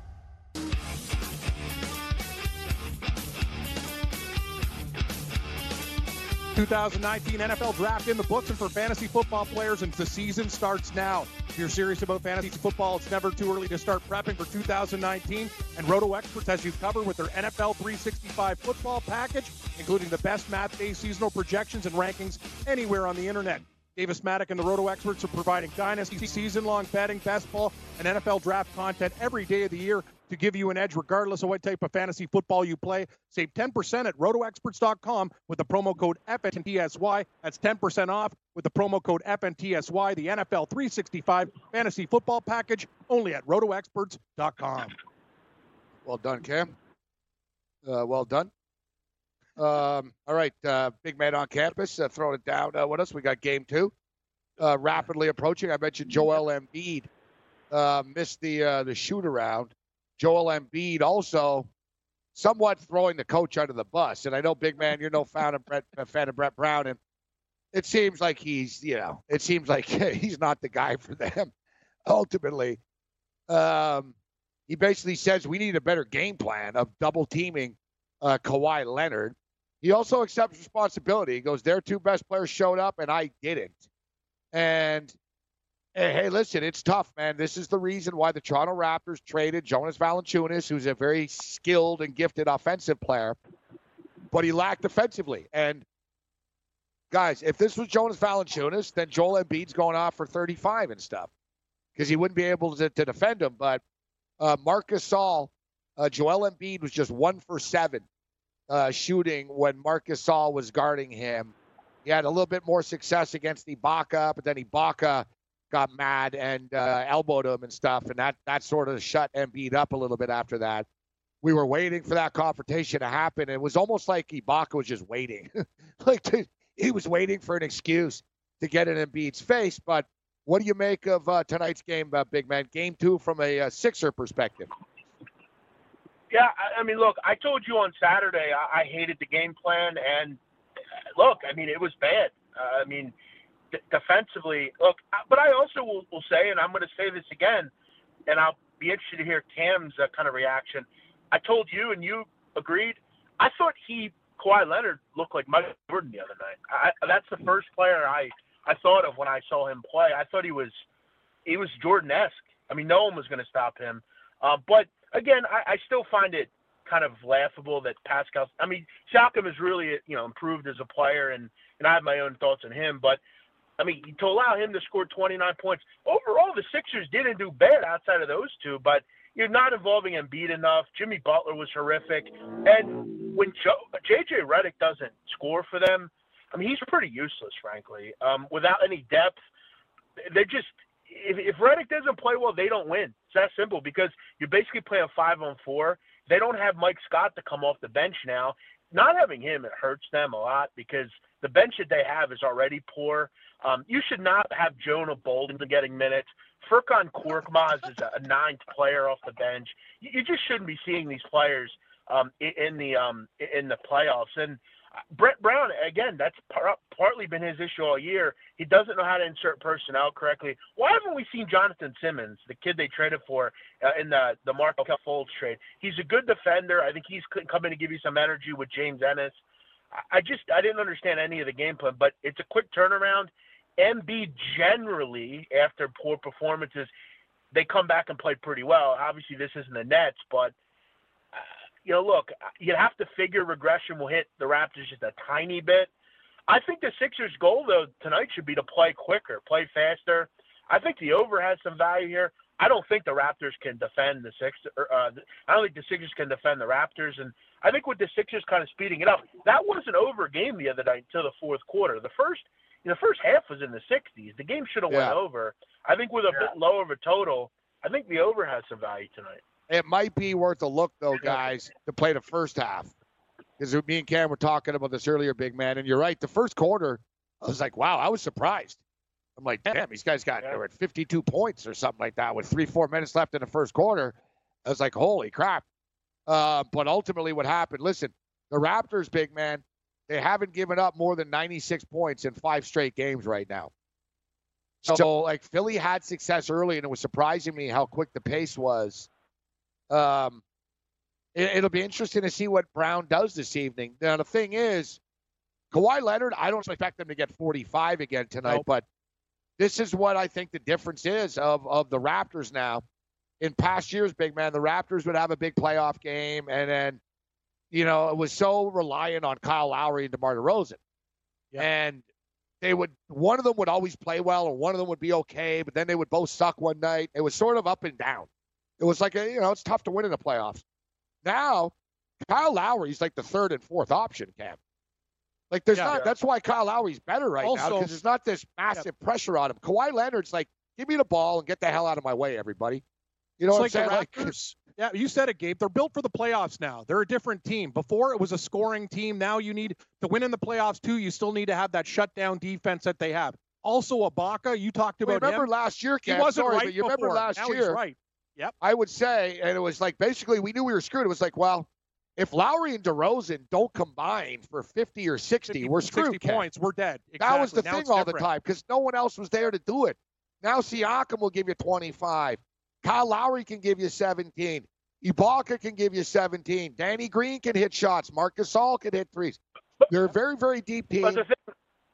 C: twenty nineteen N F L Draft in the books, and for fantasy football players, and the season starts now. If you're serious about fantasy football, it's never too early to start prepping for two thousand nineteen, and Roto Experts has you covered with their N F L three sixty-five football package, including the best math-based seasonal projections and rankings anywhere on the internet. Davis Maddock and the Roto Experts are providing dynasty, season-long betting, best ball, and N F L draft content every day of the year to give you an edge regardless of what type of fantasy football you play. Save ten percent at roto experts dot com with the promo code F N T S Y. That's ten percent off with the promo code F N T S Y, the N F L three sixty-five fantasy football package, only at roto experts dot com.
E: Well done, Cam. Uh, well done. Um, all right, uh, big man on campus, uh, throwing it down. Uh, what else? We got game two. Uh, rapidly approaching. I mentioned Joel Embiid uh, missed the uh, the shoot around. Joel Embiid also somewhat throwing the coach under the bus. And I know, big man, you're no fan of Brett, a fan of Brett Brown, and it seems like he's, you know, it seems like he's not the guy for them. Ultimately, um, he basically says we need a better game plan of double teaming uh, Kawhi Leonard. He also accepts responsibility. He goes, their two best players showed up, and I didn't. And Hey, hey, listen, it's tough, man. This is the reason why the Toronto Raptors traded Jonas Valanciunas, who's a very skilled and gifted offensive player, but he lacked defensively. And, guys, if this was Jonas Valanciunas, then Joel Embiid's going off for thirty-five and stuff because he wouldn't be able to, to defend him. But uh, Marc Gasol, uh, Joel Embiid was just one for seven uh, shooting when Marc Gasol was guarding him. He had a little bit more success against Ibaka, but then Ibaka
C: got mad and uh, elbowed him and stuff, and that that sort of shut Embiid up a little bit after that. We were waiting for that confrontation to happen. It was almost like Ibaka was just waiting. like to, he was waiting for an excuse to get in Embiid's face. But what do you make of uh, tonight's game, uh, big man? Game two from a, a Sixer perspective.
H: Yeah, I, I mean, look, I told you on Saturday I, I hated the game plan. And, look, I mean, it was bad. Uh, I mean, d- defensively, look, but I also will, will say, and I'm going to say this again, and I'll be interested to hear Cam's uh, kind of reaction. I told you, and you agreed. I thought he, Kawhi Leonard, looked like Michael Jordan the other night. I, that's the first player I, I thought of when I saw him play. I thought he was he was Jordan-esque. I mean, no one was going to stop him. Uh, but, again, I, I still find it kind of laughable that Pascal – I mean, Siakam has really, you know, improved as a player, and, and I have my own thoughts on him. But, I mean, to allow him to score twenty-nine points, overall the Sixers didn't do bad outside of those two, but – you're not involving Embiid enough. Jimmy Butler was horrific. And when J J Redick doesn't score for them, I mean, he's pretty useless, frankly. Um, without any depth, they just – if, if Redick doesn't play well, they don't win. It's that simple because you're basically playing five on four. They don't have Mike Scott to come off the bench now. Not having him, it hurts them a lot because the bench that they have is already poor. Um, you should not have Jonah Bolden getting minutes. Furkan Korkmaz is a ninth player off the bench. You, you just shouldn't be seeing these players um, in, in the um, in the playoffs. And Brett Brown, again, that's par- partly been his issue all year. He doesn't know how to insert personnel correctly. Why haven't we seen Jonathan Simmons, the kid they traded for uh, in the, the Markelle Fultz trade? He's a good defender. I think he's coming to give you some energy with James Ennis. I just I didn't understand any of the game plan, but it's a quick turnaround. Embiid generally, after poor performances, they come back and play pretty well. Obviously, this isn't the Nets, but, uh, you know, look, you have to figure regression will hit the Raptors just a tiny bit. I think the Sixers' goal, though, tonight should be to play quicker, play faster. I think the over has some value here. I don't think the Raptors can defend the Sixers. Uh, I don't think the Sixers can defend the Raptors. And I think with the Sixers kind of speeding it up, that was an over game the other night until the fourth quarter. The first – The first half was in the sixties. The game should have yeah. went over. I think with a yeah. bit lower of a total, I think the over has some value tonight.
C: It might be worth a look, though, guys, to play the first half. Because me and Cam were talking about this earlier, big man, and you're right. The first quarter, I was like, wow, I was surprised. I'm like, damn, these guys got yeah. they were at fifty-two points or something like that with three, four minutes left in the first quarter. I was like, holy crap. Uh, but ultimately what happened, listen, the Raptors, big man, they haven't given up more than ninety-six points in five straight games right now. So, like, Philly had success early, and it was surprising me how quick the pace was. Um, it, it'll be interesting to see what Brown does this evening. Now, the thing is, Kawhi Leonard, I don't expect them to get forty-five again tonight, nope. but this is what I think the difference is of, of the Raptors now. In past years, big man, the Raptors would have a big playoff game, and then you know, it was so reliant on Kyle Lowry and DeMar DeRozan. Yep. And they would, one of them would always play well, or one of them would be okay, but then they would both suck one night. It was sort of up and down. It was like, a, you know, it's tough to win in the playoffs. Now, Kyle Lowry's like the third and fourth option, Cam. Like, there's yeah, not, yeah. that's why Kyle Lowry's better right also, now, because there's not this massive yeah. pressure on him. Kawhi Leonard's like, give me the ball and get the hell out of my way, everybody. You know
I: it's
C: what
I: like
C: I'm saying?
I: Like, yeah, you said it, Gabe. They're built for the playoffs now. They're a different team. Before, it was a scoring team. Now you need to win in the playoffs, too. You still need to have that shutdown defense that they have. Also, Ibaka, you talked about
C: well, remember
I: him.
C: last year, Cam,
I: he wasn't
C: sorry,
I: right
C: but you
I: before.
C: remember last
I: now
C: year,
I: he's right. Yep.
C: I would say, and it was like basically we knew we were screwed. It was like, well, if Lowry and DeRozan don't combine for fifty or sixty,
I: fifty,
C: we're screwed.
I: sixty
C: Cam.
I: points, we're dead. Exactly.
C: That was the
I: now
C: thing all
I: different.
C: the time because no one else was there to do it. Now Siakam will give you twenty-five. Kyle Lowry can give you seventeen. Ibaka can give you seventeen. Danny Green can hit shots. Marc Gasol can hit threes. They're a very, very deep team.
H: But the thing,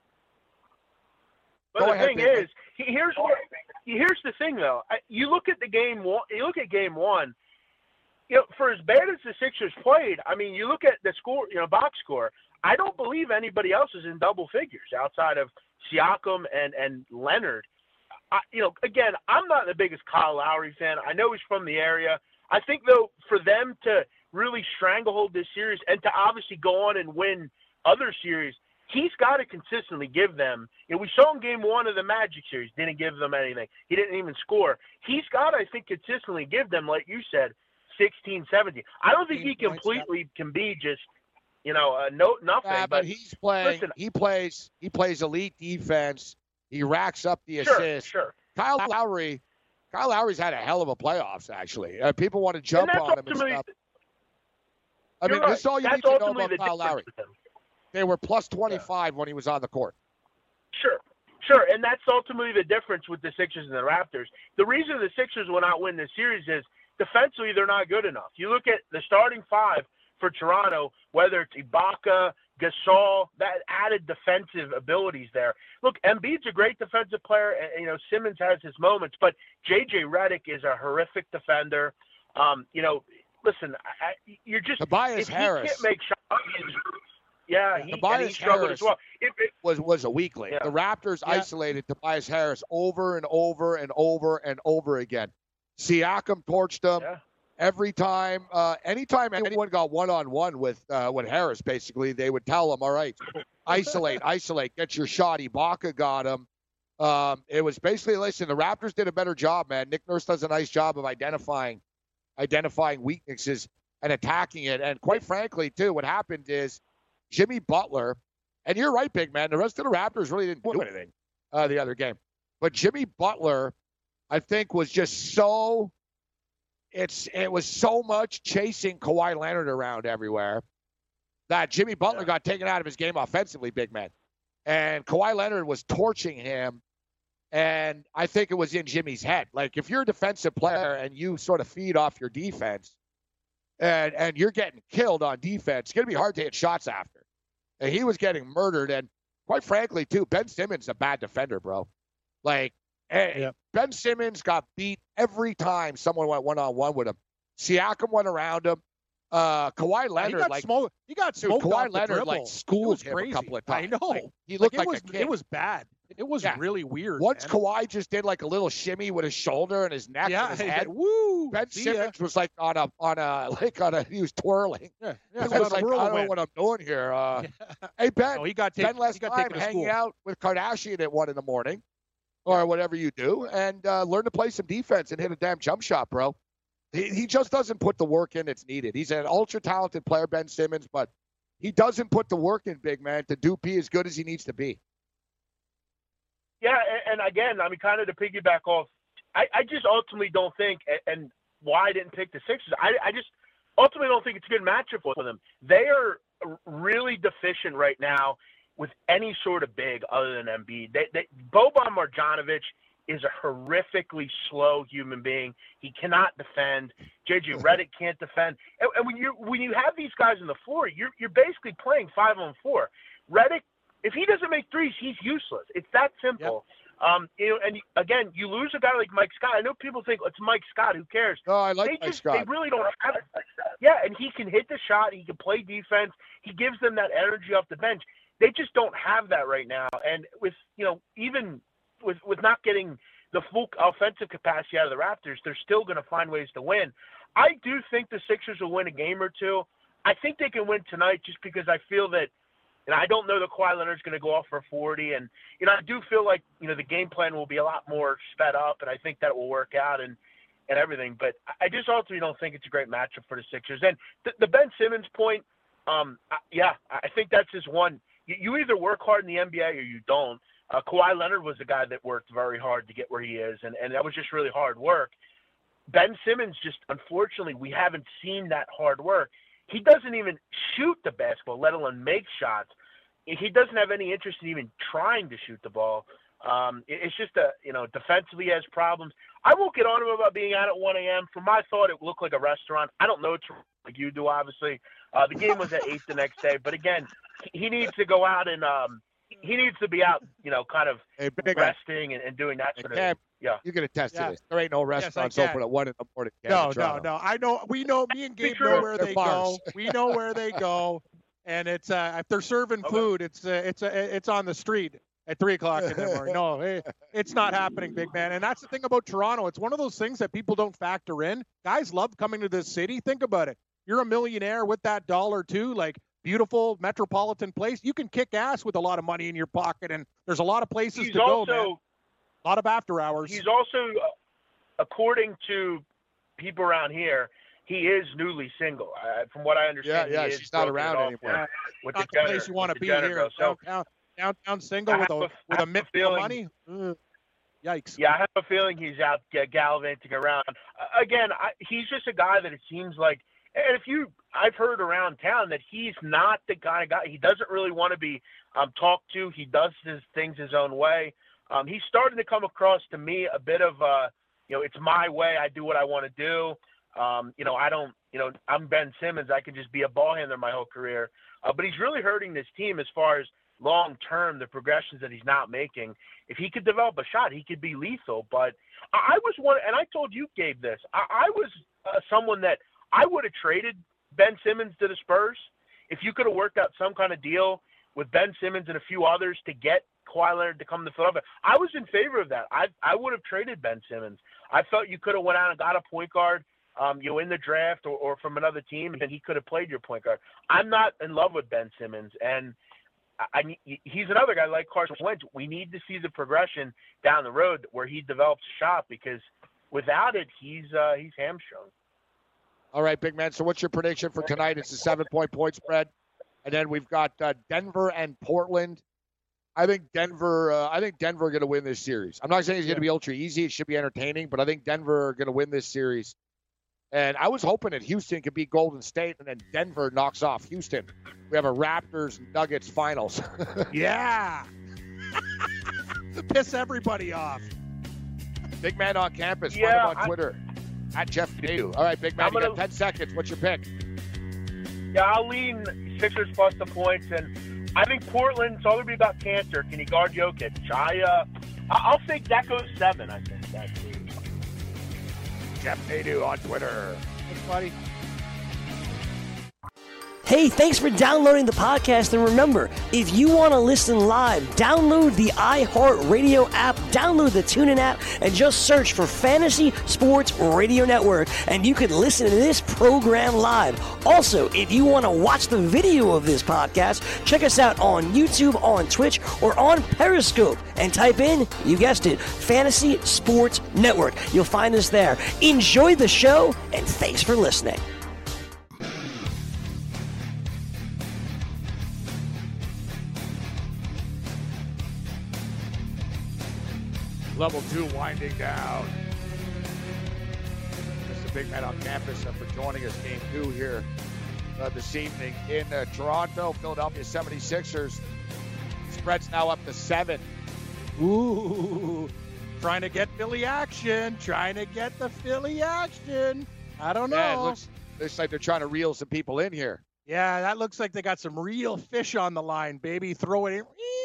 H: but the thing is, here's what, here's the thing though. You look at the game one. You look at game one. You know, for as bad as the Sixers played, I mean, you look at the score. You know, box score. I don't believe anybody else is in double figures outside of Siakam and and Leonard. I, you know, again, I'm not the biggest Kyle Lowry fan. I know he's from the area. I think, though, for them to really stranglehold this series and to obviously go on and win other series, he's got to consistently give them. You know, we saw in game one of the Magic series, didn't give them anything. He didn't even score. He's got to, I think, consistently give them, like you said, sixteen, seventeen. I don't think he completely can be just, you know, uh, no nothing.
E: Yeah, but, but he's playing. Listen, he plays. He plays elite defense. He racks up the
H: sure,
E: assists.
H: Sure.
E: Kyle Lowry. Kyle Lowry's had a hell of a playoffs, actually. Uh, people want to jump on him and stuff. I mean,
H: right.
E: that's all you
H: that's
E: need to know about Kyle Lowry. They were plus twenty-five yeah. when he was on the court.
H: Sure. Sure, and that's ultimately the difference with the Sixers and the Raptors. The reason the Sixers will not win this series is defensively they're not good enough. You look at the starting five for Toronto, whether it's Ibaka, Gasol, that added defensive abilities there. Look, Embiid's a great defensive player, and you know Simmons has his moments, but J J Redick is a horrific defender. Um, you know, listen, I, you're just
E: Tobias
H: if
E: Harris
H: he can't make shots. Yeah, he,
E: Tobias
H: and he struggled
E: Harris
H: as well. It, it,
E: was was a weakling.
H: Yeah.
E: The Raptors
H: yeah.
E: isolated Tobias Harris over and over and over and over again. Siakam torched him
H: yeah.
E: every time. Uh, anytime anyone got one-on-one with uh, with Harris, basically, they would tell him, all right, isolate, isolate, get your shot. Ibaka got him. Um, it was basically, listen, the Raptors did a better job, man. Nick Nurse does a nice job of identifying identifying weaknesses and attacking it. And quite frankly, too, what happened is Jimmy Butler, and you're right, big man, the rest of the Raptors really didn't do anything uh, the other game. But Jimmy Butler, I think, was just so it's it was so much chasing Kawhi Leonard around everywhere that Jimmy Butler yeah. got taken out of his game offensively, big man. And Kawhi Leonard was torching him, and I think it was in Jimmy's head. Like, if you're a defensive player and you sort of feed off your defense and and you're getting killed on defense, it's going to be hard to hit shots after. And he was getting murdered, and quite frankly, too, Ben Simmons is a bad defender, bro. Like, yeah. Ben Simmons got beat every time someone went one-on-one with him. Siakam went around him. Uh, Kawhi Leonard,
I: he got
E: like,
I: smoked, he got smoked
E: dude, Kawhi
I: off
E: Leonard,
I: the
E: like, schooled him
I: crazy.
E: a couple of times.
I: I know.
E: Like, he
I: like,
E: looked
I: it
E: like
I: was,
E: a kid.
I: It was bad. It was yeah. really weird.
E: Once
I: man.
E: Kawhi just did like a little shimmy with his shoulder and his neck
I: yeah,
E: and his head.
I: Woo!
E: Ben
I: See
E: Simmons
I: ya.
E: was like on a on a like on a he was twirling.
I: Yeah, yeah.
E: I was like, I don't know what I'm doing here. Uh, yeah. Hey Ben,
I: no, he got take,
E: Ben less
I: he got
E: time hanging out with Kardashian at one in the morning, or whatever you do, and uh, learn to play some defense and hit a damn jump shot, bro. He he just doesn't put the work in that's needed. He's an ultra talented player, Ben Simmons, but he doesn't put the work in, big man, to do be as good as he needs to be.
H: Yeah, and, and again, I mean, kind of to piggyback off, I, I just ultimately don't think, and why I didn't pick the Sixers, I, I just ultimately don't think it's a good matchup for them. They are really deficient right now with any sort of big other than Embiid. They, they, Boban Marjanovic is a horrifically slow human being. He cannot defend. J J Redick can't defend. And, and when you when you have these guys on the floor, you're you're basically playing five on four. Redick, if he doesn't make threes, he's useless. It's that simple. Yep. Um, you know, and again, you lose a guy like Mike Scott. I know people think it's Mike Scott. Who cares?
E: Oh, I like
H: they
E: Mike
H: just,
E: Scott.
H: They really don't have it. Yeah, and he can hit the shot. He can play defense. He gives them that energy off the bench. They just don't have that right now. And with you know, even with with not getting the full offensive capacity out of the Raptors, they're still going to find ways to win. I do think the Sixers will win a game or two. I think they can win tonight just because I feel that. And I don't know that Kawhi Leonard's going to go off for forty. And, you know, I do feel like, you know, the game plan will be a lot more sped up, and I think that will work out and, and everything. But I just ultimately don't think it's a great matchup for the Sixers. And the, the Ben Simmons point, um, I, yeah, I think that's just one. You, you either work hard in the N B A or you don't. Uh, Kawhi Leonard was a guy that worked very hard to get where he is, and, and that was just really hard work. Ben Simmons just, unfortunately, we haven't seen that hard work. He doesn't even shoot the basketball, let alone make shots. He doesn't have any interest in even trying to shoot the ball. Um, it, it's just a, you know, defensively he has problems. I won't get on him about being out at one a.m. From my thought, it looked like a restaurant. I don't know it's like you do, obviously. Uh, the game was at eight the next day. But, again, he needs to go out and um, he needs to be out, you know, kind of
E: hey,
H: resting and, and doing that sort
E: hey,
H: of thing. Yeah.
E: You can attest
I: yeah.
E: to this. There ain't no restaurants
I: yes,
E: open at one in the morning.
I: No, no, no. I know. We know. Me and Gabe know where they go. We know where they go, and it's uh, if they're serving
H: okay.
I: food, it's uh, it's uh, it's on the street at three o'clock in the morning. No, it, it's not happening, big man. And that's the thing about Toronto. It's one of those things that people don't factor in. Guys love coming to this city. Think about it. You're a millionaire with that dollar too. Like beautiful metropolitan place. You can kick ass with a lot of money in your pocket, and there's a lot of places
H: he's
I: to
H: also,
I: go, man. A lot of after hours.
H: He's also, uh, according to people around here, he is newly single. Uh, from what I understand,
E: yeah, yeah,
H: he
E: she's not around
H: off
E: anymore.
H: With, with
I: Not
H: the,
I: the
H: Jenner,
I: place you want to
H: with
I: be
H: the Jenner
I: here.
H: girl. So,
I: Downtown, downtown single with a,
H: a,
I: with a mitt of
H: feeling,
I: money. Ugh. Yikes.
H: Yeah, I have a feeling he's out uh, gallivanting around. Uh, again, I, he's just a guy that it seems like, and if you, I've heard around town that he's not the kind of guy, he doesn't really want to be um, talked to. He does his things his own way. Um, he's starting to come across to me a bit of, uh, you know, it's my way. I do what I want to do. Um, you know, I don't, you know, I'm Ben Simmons. I can just be a ball handler my whole career. Uh, but he's really hurting this team as far as long-term, the progressions that he's not making. If he could develop a shot, he could be lethal. But I was one, and I told you, Gabe, this. I, I was uh, someone that I would have traded Ben Simmons to the Spurs. If you could have worked out some kind of deal with Ben Simmons and a few others to get Kawhi Leonard to come to Philadelphia, I was in favor of that. I I would have traded Ben Simmons. I felt you could have went out and got a point guard, um, you know, in the draft or, or from another team, and he could have played your point guard. I'm not in love with Ben Simmons, and I, I he's another guy like Carson Wentz. We need to see the progression down the road where he develops a shot, because without it, he's uh, he's hamstrung.
E: All right, big man. So what's your prediction for tonight? It's a seven-point point spread. And then we've got uh, Denver and Portland. I think Denver. Uh, I think Denver are going to win this series. I'm not saying it's going to be ultra easy. It should be entertaining, but I think Denver are going to win this series. And I was hoping that Houston could beat Golden State, and then Denver knocks off Houston. We have a Raptors Nuggets finals.
I: Yeah. Piss everybody off.
E: Big man on campus.
H: Yeah,
E: Find him on
H: I,
E: Twitter at Jeff Dew. All right, big man.
H: Gonna,
E: you got ten seconds. What's your pick?
H: Yeah, I'll lean Sixers plus the points, and I think Portland's all going to be about cancer. Can he guard Jokic? I, uh, I'll think that goes seven, I think, that series.
E: Jeff Dew on Twitter.
I: Thanks, buddy.
F: Hey, thanks for downloading the podcast. And remember, if you want to listen live, download the iHeartRadio app, download the TuneIn app, and just search for Fantasy Sports Radio Network, and you can listen to this program live. Also, if you want to watch the video of this podcast, check us out on YouTube, on Twitch, or on Periscope, and type in, you guessed it, Fantasy Sports Network. You'll find us there. Enjoy the show, and thanks for listening.
E: Level two winding down. This is a big man on campus uh, for joining us. Game two here uh, this evening in uh, Toronto. Philadelphia seventy-sixers. Spread's now up to seven.
I: Ooh, trying to get Philly action. Trying to get the Philly action. I don't know.
E: Yeah, it looks, looks like they're trying to reel some people in here.
I: Yeah, that looks like they got some real fish on the line, baby. Throw it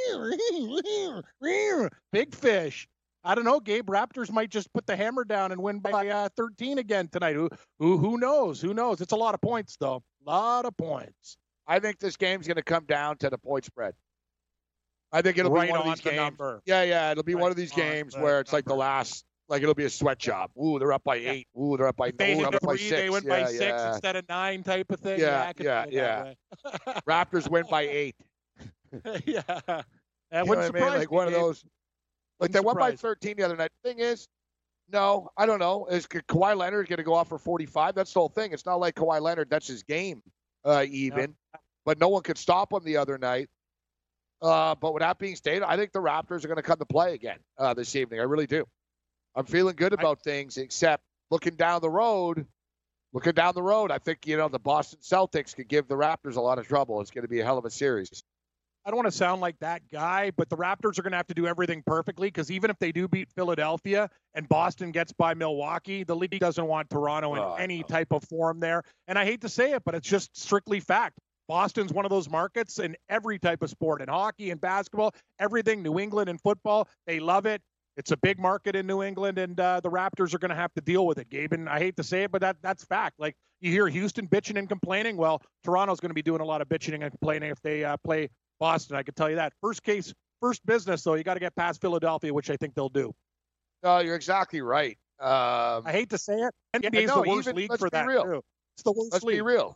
I: in. Big fish. I don't know, Gabe. Raptors might just put the hammer down and win by uh, thirteen again tonight. Who, who, who knows? Who knows? It's a lot of points, though. A lot of points.
E: I think this game's going to come down to the point spread. I think it'll
I: right
E: be one of
I: on
E: these
I: the
E: games.
I: Number.
E: Yeah, yeah, it'll be
I: right
E: one of these games where it's number. like the last, like it'll be a sweat job. Ooh, they're up by eight. Ooh, they're up by,
I: they
E: ooh,
I: hit
E: they're up by
I: three,
E: six.
I: They went
E: yeah,
I: by six
E: yeah.
I: instead of nine, type of thing.
E: Yeah,
I: Yeah,
E: yeah, yeah. Raptors win by eight.
I: yeah, that
E: you know
I: wouldn't
E: what I mean? Like one
I: Gabe.
E: of those. Like they won by thirteen the other night. Thing is, no, I don't know. Is Kawhi Leonard going to go off for forty-five? That's the whole thing. It's not like Kawhi Leonard. That's his game, uh, even. No. But no one could stop him the other night. Uh, but with that being stated, I think the Raptors are going to come to play again uh, this evening. I really do. I'm feeling good about I, things, except looking down the road. Looking down the road, I think, you know, the Boston Celtics could give the Raptors a lot of trouble. It's going to be a hell of a series.
I: I don't want to sound like that guy, but the Raptors are going to have to do everything perfectly, because even if they do beat Philadelphia and Boston gets by Milwaukee, the league doesn't want Toronto in oh, any type of form there. And I hate to say it, but it's just strictly fact. Boston's one of those markets in every type of sport, in hockey and basketball, everything, New England and football. They love it. It's a big market in New England, and uh, the Raptors are going to have to deal with it, Gabe. And I hate to say it, but that that's fact. Like, you hear Houston bitching and complaining. Well, Toronto's going to be doing a lot of bitching and complaining if they uh, play Boston. I can tell you that. First case, first business, though, you got to get past Philadelphia, which I think they'll do.
E: No, you're exactly right. Um,
I: I hate to say it. N B A is the worst
E: even,
I: league
E: let's
I: for
E: be
I: that,
E: real.
I: too. It's the worst
E: Let's
I: league.
E: be real.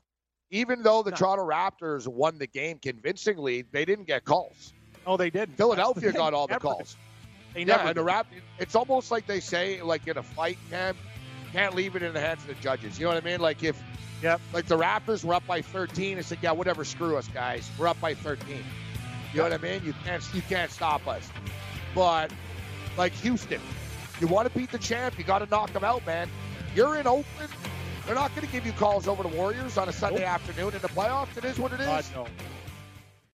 E: even though the
I: No.
E: Toronto Raptors won the game convincingly, they didn't get calls.
I: Oh, they didn't.
E: Philadelphia
I: That's the
E: got all
I: thing.
E: the
I: Never
E: calls.
I: did. They
E: Yeah,
I: never
E: and the
I: did.
E: Rap, it's almost like they say, like in a fight, Cam, can't leave it in the hands of the judges. You know what I mean? Like if,
I: Yep.
E: like the Raptors were up by thirteen, and said, yeah, whatever, screw us, guys. We're up by thirteen. You know what I mean? You can't, you can't stop us. But like Houston, you want to beat the champ, you got to knock them out, man. You're in Oakland. They're not going to give you calls over the Warriors on a Sunday
I: Nope.
E: afternoon in the playoffs. It is what it is.
I: God, no.